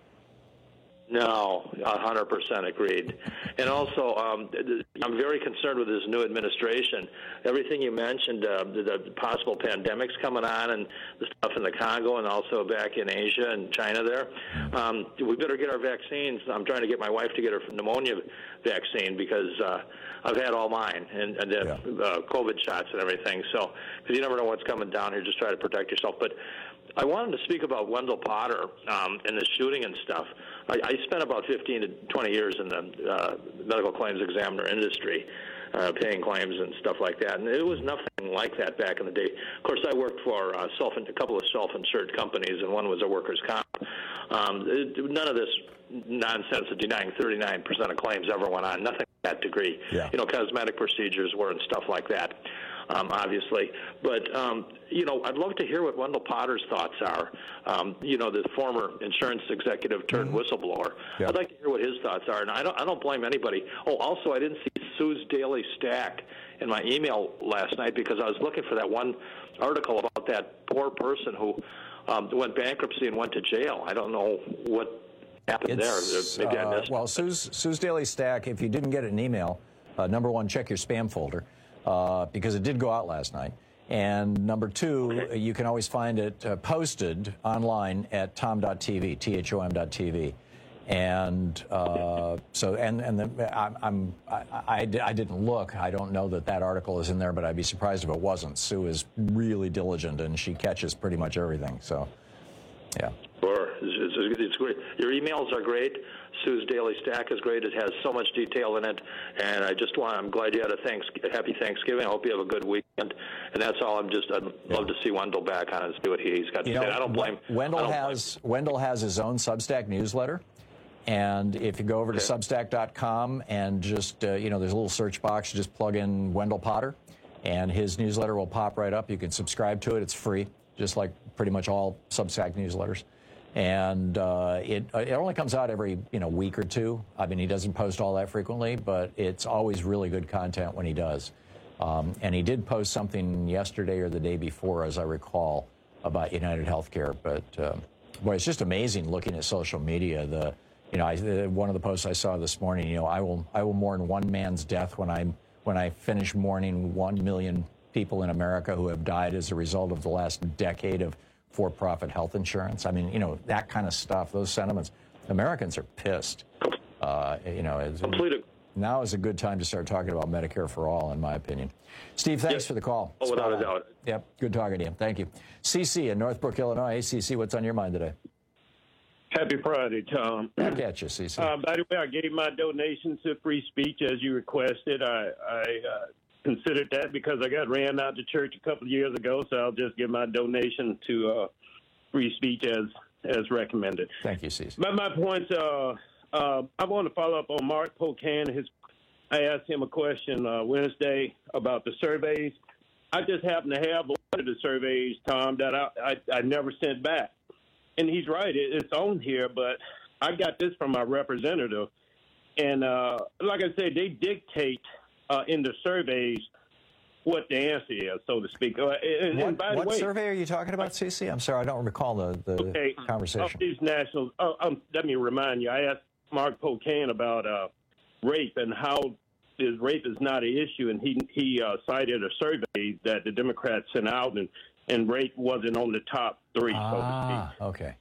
No, one hundred percent agreed. And also, um, I'm very concerned with this new administration. Everything you mentioned, uh, the, the possible pandemics coming on and the stuff in the Congo and also back in Asia and China there, um, we better get our vaccines. I'm trying to get my wife to get her pneumonia vaccine because uh, I've had all mine and, and the yeah. uh, COVID shots and everything. So, because you never know what's coming down here, just try to protect yourself. But I wanted to speak about Wendell Potter um, and the shooting and stuff. I, I spent about fifteen to twenty years in the uh, medical claims examiner industry, uh, paying claims and stuff like that, and it was nothing like that back in the day. Of course, I worked for uh, self a couple of self-insured companies, and one was a workers' comp. Um, it, none of this nonsense of denying thirty-nine percent of claims ever went on. Nothing to that degree. Yeah. You know, cosmetic procedures were and stuff like that. Um, obviously. But, um, you know, I'd love to hear what Wendell Potter's thoughts are. Um, you know, the former insurance executive turned mm-hmm. whistleblower. Yeah. I'd like to hear what his thoughts are. And I don't, I don't blame anybody. Oh, also, I didn't see Sue's Daily Stack in my email last night because I was looking for that one article about that poor person who um, went bankruptcy and went to jail. I don't know what happened it's, there. Maybe uh, I missed Well, Sue's, Sue's Daily Stack, if you didn't get an email, uh, number one, check your spam folder. Uh, because it did go out last night. And number two, okay. you can always find it uh, posted online at tom dot t v, T H O M dot T V. And uh, so, and, and the, I, I'm, I, I, I didn't look. I don't know that that article is in there, but I'd be surprised if it wasn't. Sue is really diligent, and she catches pretty much everything. So, yeah. Sure. It's, it's, it's great. Your emails are great. Sue's Daily Stack is great. It has so much detail in it, and I just want, I'm glad you had a thanks, happy Thanksgiving. I hope you have a good weekend, and that's all. I'm just, I'd yeah. love to see Wendell back on and see what he's got to you say. Know, I don't blame. Wendell I don't has blame. Wendell has his own Substack newsletter, and if you go over to okay. Substack dot com and just, uh, you know, there's a little search box, you just plug in Wendell Potter, and his newsletter will pop right up. You can subscribe to it. It's free, just like pretty much all Substack newsletters. And uh, it it only comes out every you know week or two. I mean, he doesn't post all that frequently, but it's always really good content when he does. Um, and he did post something yesterday or the day before, as I recall, about United Healthcare. But uh, boy, it's just amazing looking at social media. The you know I, one of the posts I saw this morning. You know, I will I will mourn one man's death when I when I finish mourning one million people in America who have died as a result of the last decade of for-profit health insurance. I mean, you know, that kind of stuff, those sentiments. Americans are pissed. Uh, you know, it's, now is a good time to start talking about Medicare for all, in my opinion. Steve, thanks yes. for the call. Oh, without a doubt. Yep, good talking to you. Thank you. C C in Northbrook, Illinois. Hey, C C, what's on your mind today? Happy Friday, Tom. Back at you, C C. Uh, by the way, I gave my donation to free speech as you requested. I, I uh, considered that because I got ran out to church a couple of years ago, so I'll just give my donation to uh, free speech as as recommended. Thank you, C C. My, my points, uh, uh, I want to follow up on Mark Pocan. His, I asked him a question uh, Wednesday about the surveys. I just happen to have one of the surveys, Tom, that I, I, I never sent back. And he's right, it, it's on here, but I got this from my representative. And uh, like I said, they dictate uh, in the surveys what the answer is, so to speak. Uh, and, what and by the what way, survey are you talking about, C C? I'm sorry, I don't recall the, the okay, conversation. Of these nationals, uh, um, let me remind you, I asked Mark Pocan about uh, rape and how is rape is not an issue, and he he uh, cited a survey that the Democrats sent out, and, and rape wasn't on the top three, ah, so to speak. Okay.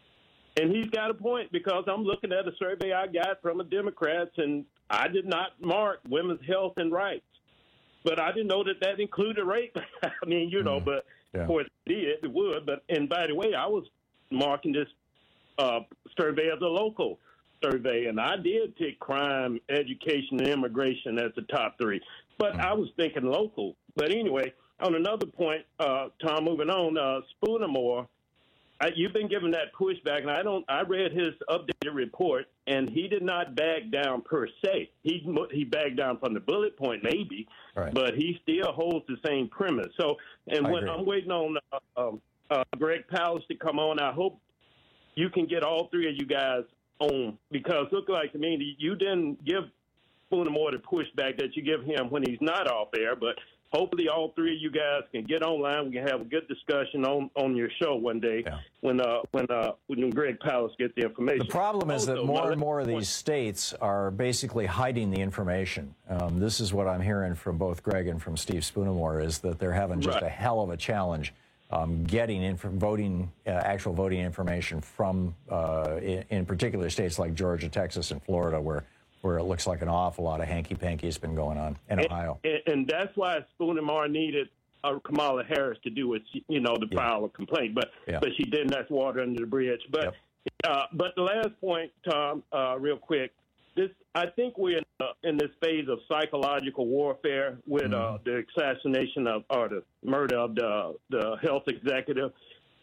And he's got a point because I'm looking at a survey I got from the Democrats, and I did not mark women's health and rights. But I didn't know that that included rape. I mean, you know, mm, but yeah. Of course it did, it would. But, and by the way, I was marking this uh, survey as a local survey, and I did pick crime, education, and immigration as the top three. But mm. I was thinking local. But anyway, on another point, uh, Tom, moving on, uh, Spoonermore, I, you've been giving that pushback, and I don't. I read his updated report, and he did not back down per se. He he backed down from the bullet point, maybe, right. But he still holds the same premise. So, and I when agree. I'm waiting on uh, um, uh, Greg Palast to come on, I hope you can get all three of you guys on, because look like to me you didn't give Spoonermore the pushback that you give him when he's not off air, but. Hopefully all three of you guys can get online. We can have a good discussion on, on your show one day yeah. when uh, when uh, when Greg Palast gets the information. The problem is also, that more and more of these states are basically hiding the information. Um, this is what I'm hearing from both Greg and from Steve Spoonermore, is that they're having just right. a hell of a challenge um, getting in from voting, uh, actual voting information from, uh, in, in particular states like Georgia, Texas, and Florida, where where it looks like an awful lot of hanky-panky has been going on in Ohio. And, and, and that's why Spoonermore needed uh, Kamala Harris to do it, you know, to yeah. file a complaint. But yeah. but she didn't. That's water under the bridge. But yep. uh, but the last point, Tom, uh, real quick, this I think we're in, uh, in this phase of psychological warfare with mm. uh, the assassination of, or the murder of the, the health executive.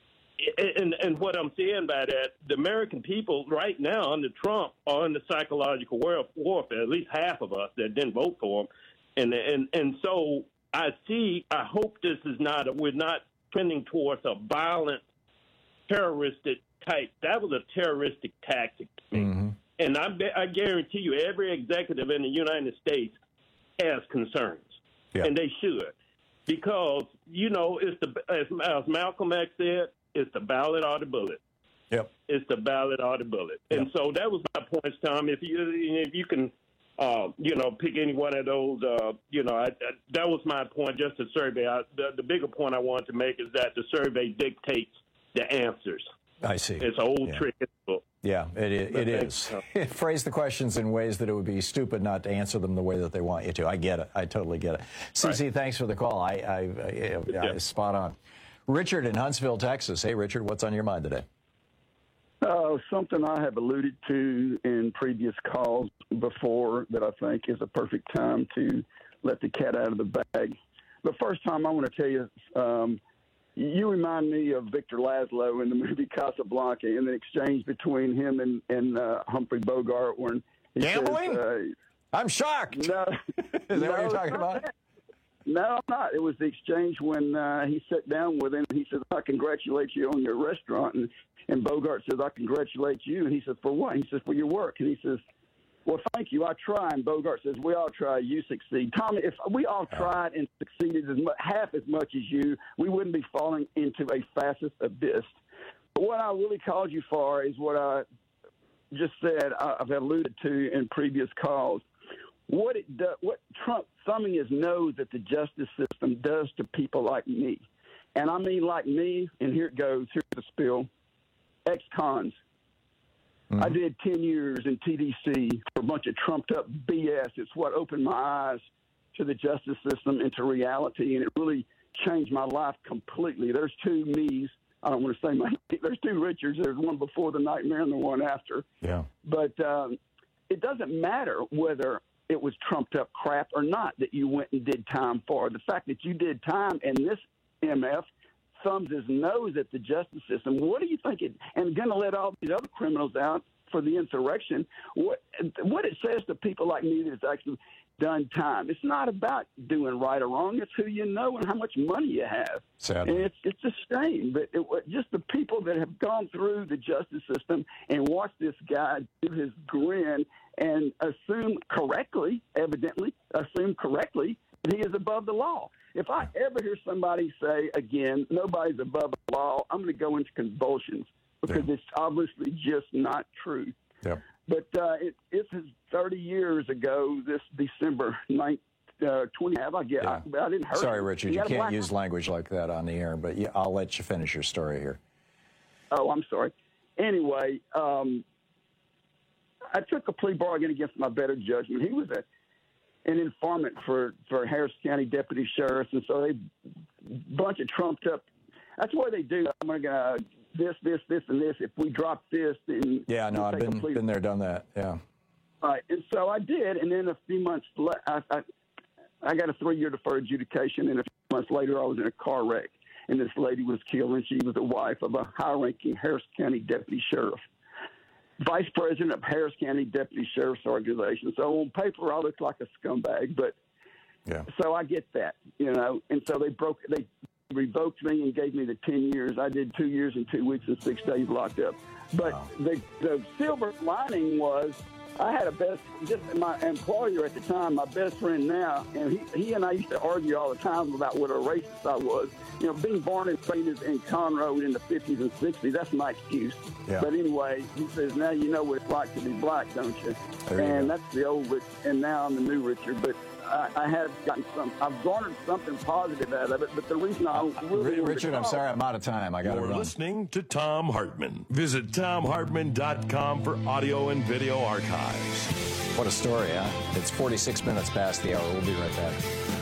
And, and what I'm seeing by that, the American people right now under Trump are in the psychological warfare, at least half of us that didn't vote for him. And and and so I see, I hope this is not, we're not trending towards a violent, terroristic type. That was a terroristic tactic to me. Mm-hmm. And I, I guarantee you every executive in the United States has concerns, yeah. and they should. Because, you know, it's the as, as Malcolm X said, it's the ballot or the bullet. Yep. It's the ballot or the bullet. Yep. And so that was my points, Tom. If you if you can, uh, you know, pick any one of those, uh, you know, I, I, that was my point, just a survey. I, the, the bigger point I wanted to make is that the survey dictates the answers. I see. It's an old yeah. trick in the book. Yeah, it, it, it is. Phrase the questions in ways that it would be stupid not to answer them the way that they want you to. I get it. I totally get it. C C, right. Thanks for the call. I, I, I, I yeah. spot on. Richard in Huntsville, Texas. Hey, Richard, what's on your mind today? Uh, something I have alluded to in previous calls before that I think is a perfect time to let the cat out of the bag. But first time I want to tell you, um, you remind me of Victor Laszlo in the movie Casablanca in the exchange between him and, and uh, Humphrey Bogart. When he Gambling? Says, uh, I'm shocked. No. Is that no, what you're talking about? That. No, I'm not. It was the exchange when uh, he sat down with him. He says, I congratulate you on your restaurant. And, and Bogart says, I congratulate you. And he says, for what? He says, for your work. And he says, well, thank you. I try. And Bogart says, we all try. You succeed. Tommy, if we all tried and succeeded as much, half as much as you, we wouldn't be falling into a fascist abyss. But what I really called you for is what I just said, I've alluded to in previous calls. what it do, what Trump thumbing his nose at the justice system does to people like me. And I mean like me, and here it goes, here's the spill, ex-cons. Mm-hmm. I did ten years in T D C for a bunch of trumped-up B S. It's what opened my eyes to the justice system and to reality, and it really changed my life completely. There's two me's. I don't want to say my – there's two Richards. There's one before the nightmare and the one after. Yeah. But um, it doesn't matter whether it was trumped-up crap or not that you went and did time for. The fact that you did time and this M F thumbs his nose at the justice system, what do you think it – and going to let all these other criminals out for the insurrection, what, what it says to people like me that's actually – done time. It's not about doing right or wrong. It's who you know and how much money you have. Sadly. And it's it's a shame. But it, just the people that have gone through the justice system and watched this guy do his grin and assume correctly, evidently, assume correctly that he is above the law. If I ever hear somebody say again, nobody's above the law, I'm going to go into convulsions because yeah. it's obviously just not true. Yep. But uh, it, it was thirty years ago, this December ninth, uh, twenty. I get. Yeah. I, I didn't hurt. Sorry, him. Richard, you can't use language like that on the air. But yeah, I'll let you finish your story here. Oh, I'm sorry. Anyway, um, I took a plea bargain against my better judgment. He was a an informant for for Harris County deputy sheriffs, and so they bunch of trumped up. That's what they do. I'm going to. This, this, this, and this. If we drop this, then yeah, no, I've been been there, done that. Yeah. All right, and so I did, and then a few months, le- I, I, I got a three-year deferred adjudication, and a few months later, I was in a car wreck, and this lady was killed, and she was the wife of a high-ranking Harris County deputy sheriff, vice president of Harris County Deputy Sheriff's Organization. So on paper, I look like a scumbag, but yeah. So I get that, you know, and so they broke they. revoked me and gave me the ten years. I did two years and two weeks and six days locked up. But wow. the, the silver lining was I had a best, just my employer at the time, my best friend now, and he, he and I used to argue all the time about what a racist I was. You know, being born and raised in Conroe in the fifties and sixties, that's my excuse. Yeah. But anyway, he says, now you know what it's like to be black, don't you? There and you that's the old Richard, and now I'm the new Richard. But I, I have gotten some, I've garnered something positive out of it, but the reason I really Richard, I'm sorry, I'm out of time. I got to You're run. listening to Thom Hartmann. Visit Thom Hartmann dot com for audio and video archives. What a story, huh? It's forty-six minutes past the hour. We'll be right back.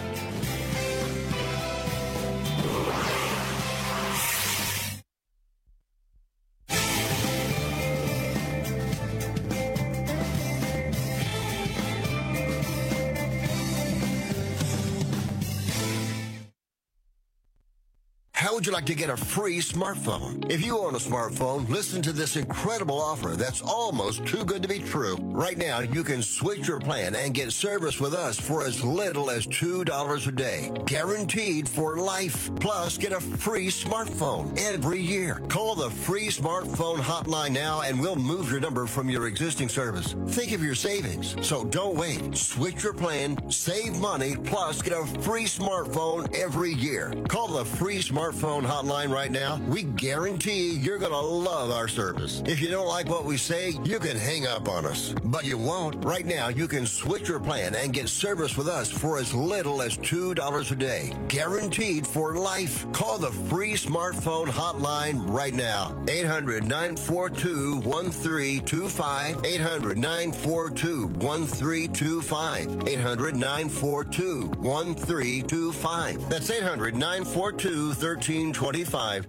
How would you like to get a free smartphone? If you own a smartphone, listen to this incredible offer that's almost too good to be true. Right now, you can switch your plan and get service with us for as little as two dollars a day. Guaranteed for life. Plus, get a free smartphone every year. Call the free smartphone hotline now and we'll move your number from your existing service. Think of your savings. So don't wait. Switch your plan, save money, plus get a free smartphone every year. Call the free smartphone hotline right now. We guarantee you're going to love our service. If you don't like what we say, you can hang up on us. But you won't. Right now, you can switch your plan and get service with us for as little as two dollars a day. Guaranteed for life. Call the free smartphone hotline right now. eight hundred, nine four two, one three two five. eight hundred, nine four two, one three two five. eight hundred, nine four two, one three two five. That's eight hundred, nine four two, one three two five.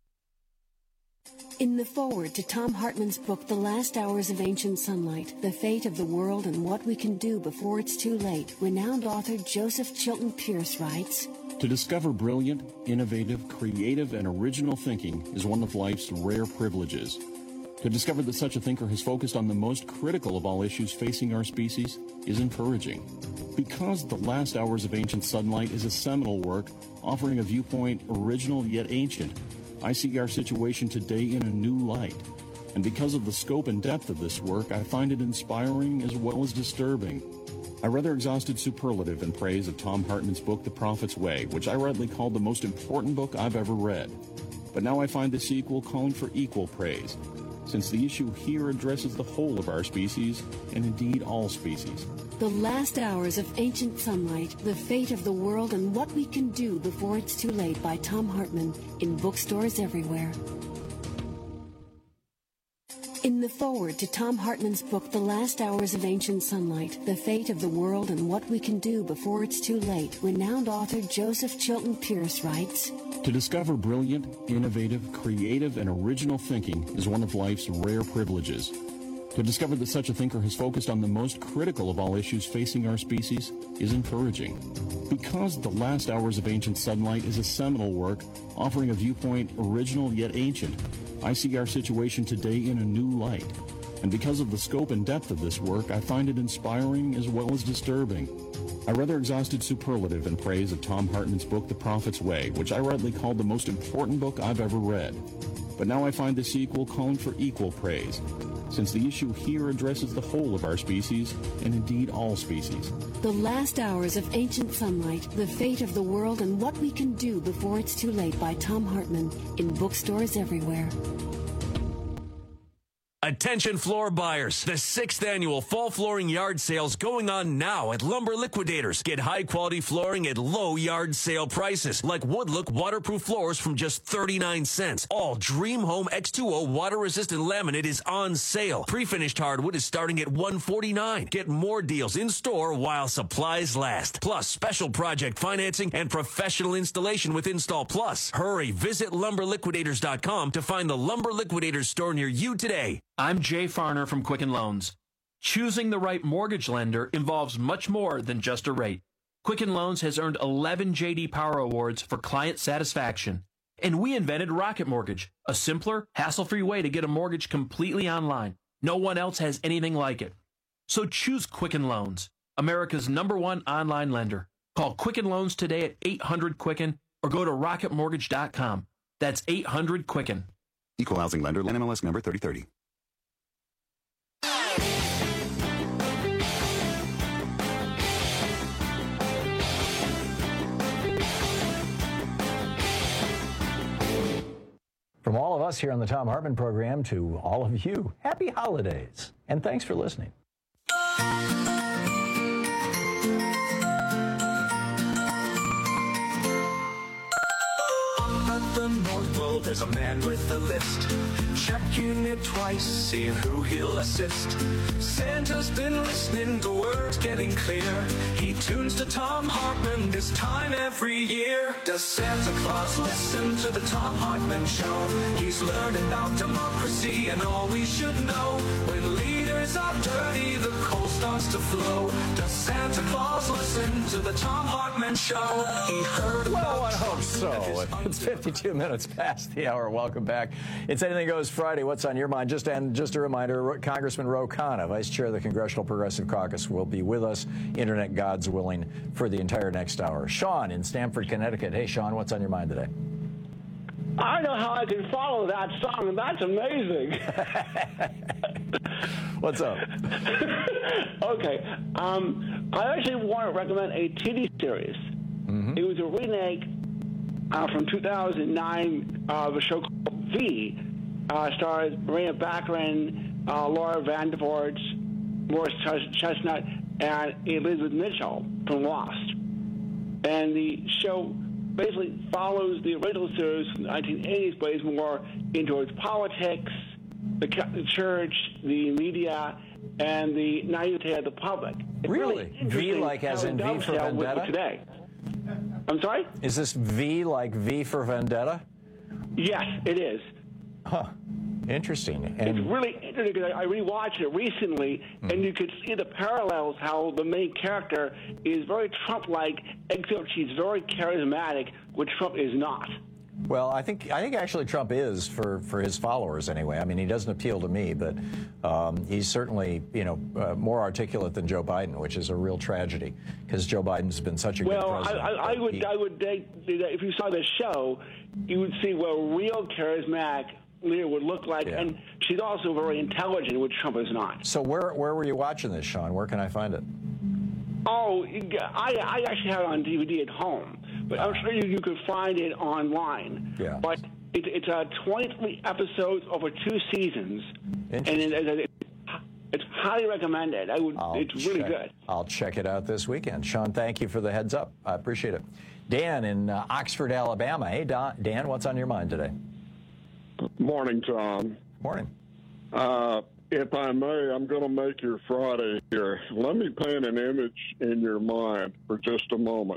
In the foreword to Thom Hartmann's book, The Last Hours of Ancient Sunlight, The Fate of the World and What We Can Do Before It's Too Late, renowned author Joseph Chilton Pierce writes, To discover brilliant, innovative, creative, and original thinking is one of life's rare privileges. To discover that such a thinker has focused on the most critical of all issues facing our species is encouraging. Because The Last Hours of Ancient Sunlight is a seminal work offering a viewpoint original yet ancient, I see our situation today in a new light. And because of the scope and depth of this work, I find it inspiring as well as disturbing. I rather exhausted superlative in praise of Thom Hartmann's book, The Prophet's Way, which I rightly called the most important book I've ever read. But now I find the sequel calling for equal praise. since the issue here addresses the whole of our species, and indeed all species. The Last Hours of Ancient Sunlight, The Fate of the World and What We Can Do Before It's Too Late by Thom Hartmann, in bookstores everywhere. In the foreword to Thom Hartmann's book, The Last Hours of Ancient Sunlight, The Fate of the World and What We Can Do Before It's Too Late, renowned author Joseph Chilton Pearce writes, To discover brilliant, innovative, creative, and original thinking is one of life's rare privileges. To discover that such a thinker has focused on the most critical of all issues facing our species is encouraging. Because The Last Hours of Ancient Sunlight is a seminal work offering a viewpoint original yet ancient, I see our situation today in a new light. And because of the scope and depth of this work, I find it inspiring as well as disturbing. I rather exhausted superlative in praise of Thom Hartmann's book, The Prophet's Way, which I rightly called the most important book I've ever read. But now I find the sequel calling for equal praise, since the issue here addresses the whole of our species, and indeed all species. The Last Hours of Ancient Sunlight, The Fate of the World and What We Can Do Before It's Too Late by Thom Hartmann, in bookstores everywhere. Attention floor buyers. The sixth annual fall flooring yard sales going on now at Lumber Liquidators. Get high quality flooring at low yard sale prices, like Woodlook waterproof floors from just thirty-nine cents. All Dream Home X two O water resistant laminate is on sale. Pre-finished hardwood is starting at one forty-nine. Get more deals in store while supplies last. Plus special project financing and professional installation with Install Plus. Hurry, visit lumber liquidators dot com to find the Lumber Liquidators store near you today. I'm Jay Farner from Quicken Loans. Choosing the right mortgage lender involves much more than just a rate. Quicken Loans has earned eleven J D Power Awards for client satisfaction. And we invented Rocket Mortgage, a simpler, hassle-free way to get a mortgage completely online. No one else has anything like it. So choose Quicken Loans, America's number one online lender. Call Quicken Loans today at eight hundred Quicken or go to rocket mortgage dot com. That's eight hundred Quicken. Equal housing lender, N M L S number thirty thirty. From all of us here on the Thom Hartmann program to all of you, happy holidays, and thanks for listening. At the North Pole, there's a man with a list, checking it twice, seeing who he'll assist. Santa's been listening to words getting clear. He tunes to Thom Hartmann this time every year. Does Santa Claus listen to the Thom Hartmann Show? He's learning about democracy and all we should know. When leaders are dirty, the coal starts to flow. Does Santa Claus listen to the Thom Hartmann Show? He heard about... Well, I hope so. It's fifty-two minutes past the hour. Welcome back. It's Anything Goes Friday. What's on your mind? Just and just a reminder, Congressman Ro Khanna, Vice Chair of the Congressional Progressive Caucus, will be with us, internet gods willing, for the entire next hour. Sean in Stamford, Connecticut. Hey, Sean, what's on your mind today? I know how I can follow that song, and that's amazing. What's up? Okay. Um, I actually want to recommend a T V series. Mm-hmm. It was a remake uh, from two thousand nine of a show called V. Uh, stars Marina Baccarin, uh, Laura Vandervoort, Morris Chestnut, and Elizabeth Mitchell from Lost. And the show basically follows the original series from the nineteen eighties, but is more into its politics, the, the church, the media, and the naivete of the public. It's really? really V like as in V for Vendetta? Today. I'm sorry? Is this V like V for Vendetta? Yes, it is. Huh. Interesting. And it's really interesting because I rewatched it recently, mm. and you could see the parallels, how the main character is very Trump-like, except she's very charismatic, which Trump is not. Well, I think I think actually Trump is for, for his followers anyway. I mean, he doesn't appeal to me, but um, he's certainly, you know, uh, more articulate than Joe Biden, which is a real tragedy because Joe Biden's been such a well, good president. Well, I, I, I would, he, I would think that if you saw the show, you would see what a real charismatic leader would look like, yeah. And she's also very intelligent, which Trump is not. So where where were you watching this, Sean? Where can I find it? Oh, I, I actually have it on D V D at home, but I'm sure you, you could find it online. Yeah. But It, it's uh, twenty-three episodes over two seasons, and it, it, it's highly recommended. I would. I'll it's really check, good. I'll check it out this weekend. Sean, thank you for the heads up. I appreciate it. Dan in uh, Oxford, Alabama. Hey, Don, Dan, what's on your mind today? Morning, Tom. Morning. Uh, if I may, I'm going to make your Friday here. Let me paint an image in your mind for just a moment.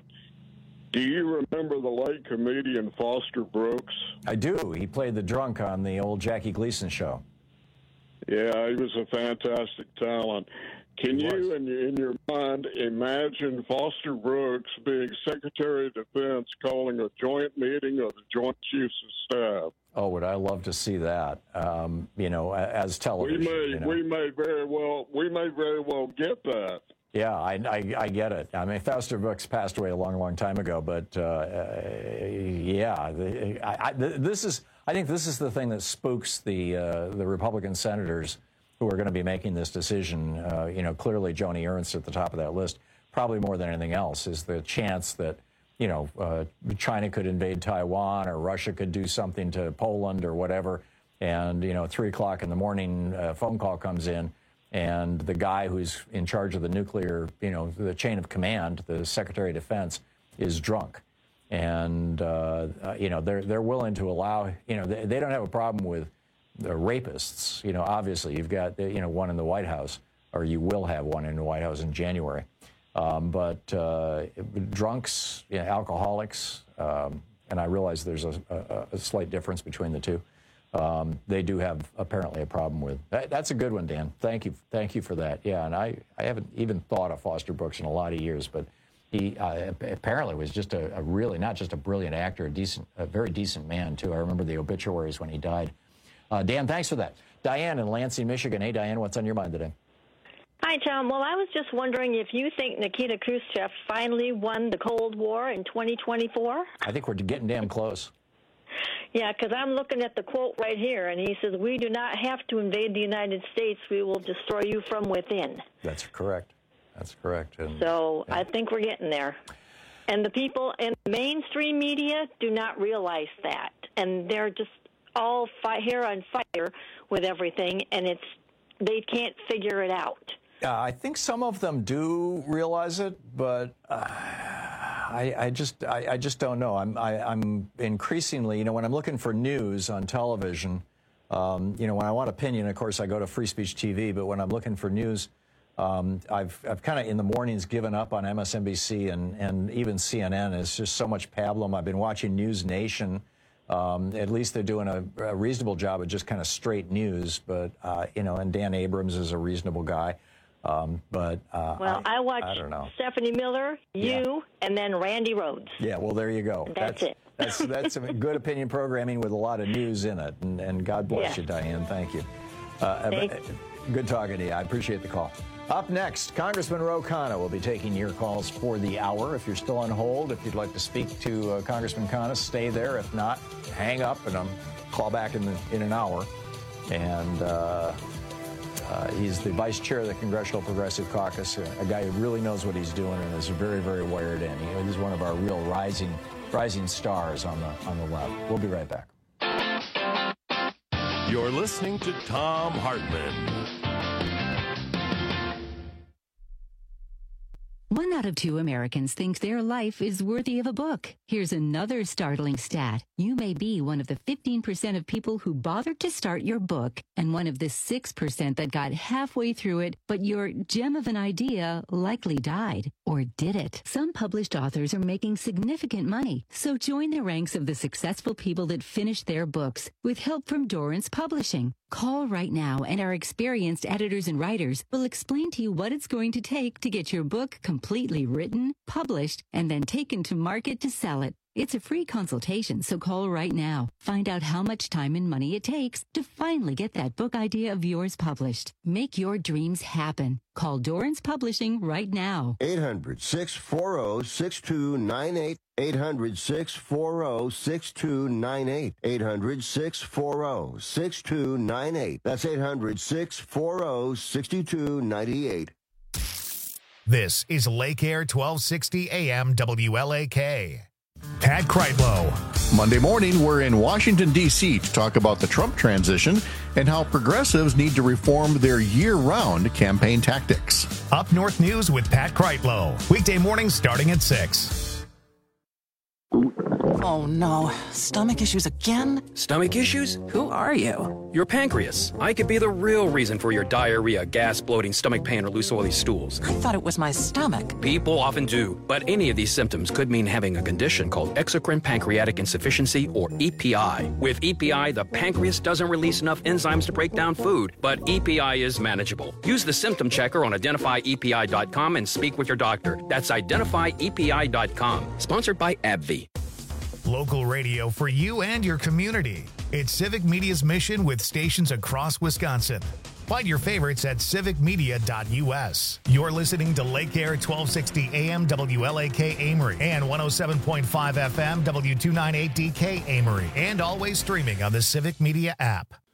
Do you remember the late comedian Foster Brooks? I do. He played the drunk on the old Jackie Gleason show. Yeah, he was a fantastic talent. Can you, in, in your mind, imagine Foster Brooks being Secretary of Defense calling a joint meeting of the Joint Chiefs of Staff? Oh, would I love to see that? Um, you know, as television. We may, you know. we may very well, we may very well get that. Yeah, I, I, I get it. I mean, Foster Brooks passed away a long, long time ago, but uh, uh, yeah, the, I, I, this is. I think this is the thing that spooks the uh, the Republican senators who are going to be making this decision. Uh, you know, clearly Joni Ernst at the top of that list, probably more than anything else, is the chance that, you know, uh, China could invade Taiwan or Russia could do something to Poland or whatever. And, you know, at three o'clock in the morning, a phone call comes in and the guy who's in charge of the nuclear, you know, the chain of command, the Secretary of Defense, is drunk. And, uh, uh, you know, they're, they're willing to allow, you know, they, they don't have a problem with the rapists. You know, obviously you've got, you know, one in the White House, or you will have one in the White House in January. Um, but uh, drunks, you know, alcoholics, um, and I realize there's a, a, a slight difference between the two. Um, they do have apparently a problem with. That, that's a good one, Dan. Thank you, thank you for that. Yeah, and I, I haven't even thought of Foster Brooks in a lot of years, but he uh, apparently was just a, a really not just a brilliant actor, a decent, a very decent man too. I remember the obituaries when he died. Uh, Dan, thanks for that. Diane in Lansing, Michigan. Hey, Diane, what's on your mind today? Hi, Tom. Well, I was just wondering if you think Nikita Khrushchev finally won the Cold War in twenty twenty-four? I think we're getting damn close. Yeah, because I'm looking at the quote right here, and he says, "We do not have to invade the United States. We will destroy you from within." That's correct. That's correct. And, so yeah. I think we're getting there. And the people in the mainstream media do not realize that. And they're just all fi- hair on fire with everything, and it's they can't figure it out. Uh, I think some of them do realize it, but uh, I, I just I, I just don't know. I'm I, I'm increasingly, you know, when I'm looking for news on television, um, you know, when I want opinion, of course, I go to Free Speech T V. But when I'm looking for news, um, I've I've kind of in the mornings given up on M S N B C and and even C N N. It's just so much pablum. I've been watching News Nation. Um, at least they're doing a, a reasonable job of just kind of straight news. But uh, you know, and Dan Abrams is a reasonable guy. Um, but uh, well, I, I watch I don't know. Stephanie Miller, you, yeah. and then Randy Rhodes. Yeah, well, there you go. That's, that's it. that's that's some good opinion programming with a lot of news in it. And, and God bless yes. you, Diane. Thank you. Uh, Thank uh, good talking to you. I appreciate the call. Up next, Congressman Ro Khanna will be taking your calls for the hour. If you're still on hold, if you'd like to speak to uh, Congressman Khanna, stay there. If not, hang up and um, call back in the, in an hour. And uh, uh, he's the vice chair of the Congressional Progressive Caucus, a, a guy who really knows what he's doing and is very, very wired in. He, he's one of our real rising, rising stars on the on the left. We'll be right back. You're listening to Thom Hartmann. One out of two Americans think their life is worthy of a book. Here's another startling stat. You may be one of the fifteen percent of people who bothered to start your book and one of the six percent that got halfway through it, but your gem of an idea likely died. Or did it? Some published authors are making significant money, so join the ranks of the successful people that finished their books with help from Dorrance Publishing. Call right now, and our experienced editors and writers will explain to you what it's going to take to get your book completely written, published, and then taken to market to sell it. It's a free consultation, so call right now. Find out how much time and money it takes to finally get that book idea of yours published. Make your dreams happen. Call Dorrance Publishing right now. eight hundred, six four zero, six two nine eight. eight hundred, six four zero, six two nine eight. eight hundred, six four zero, six two nine eight. That's eight hundred, six four zero, six two nine eight. This is Lake Air twelve sixty A M W L A K. Pat Kreitlow. Monday morning, we're in Washington, D C to talk about the Trump transition and how progressives need to reform their year-round campaign tactics. Up North News with Pat Kreitlow. Weekday mornings starting at six. Oh no, stomach issues again? Stomach issues? Who are you? Your pancreas. I could be the real reason for your diarrhea, gas, bloating, stomach pain, or loose oily stools. I thought it was my stomach. People often do, but any of these symptoms could mean having a condition called exocrine pancreatic insufficiency, or E P I. With E P I, the pancreas doesn't release enough enzymes to break down food, but E P I is manageable. Use the symptom checker on identify E P I dot com and speak with your doctor. That's identify E P I dot com. Sponsored by AbbVie. Local radio for you and your community. It's Civic Media's mission with stations across Wisconsin. Find your favorites at civic media dot U S. You're listening to Lake Air twelve sixty A M W L A K Amory and one oh seven point five F M W two ninety-eight D K Amory, and always streaming on the Civic Media app.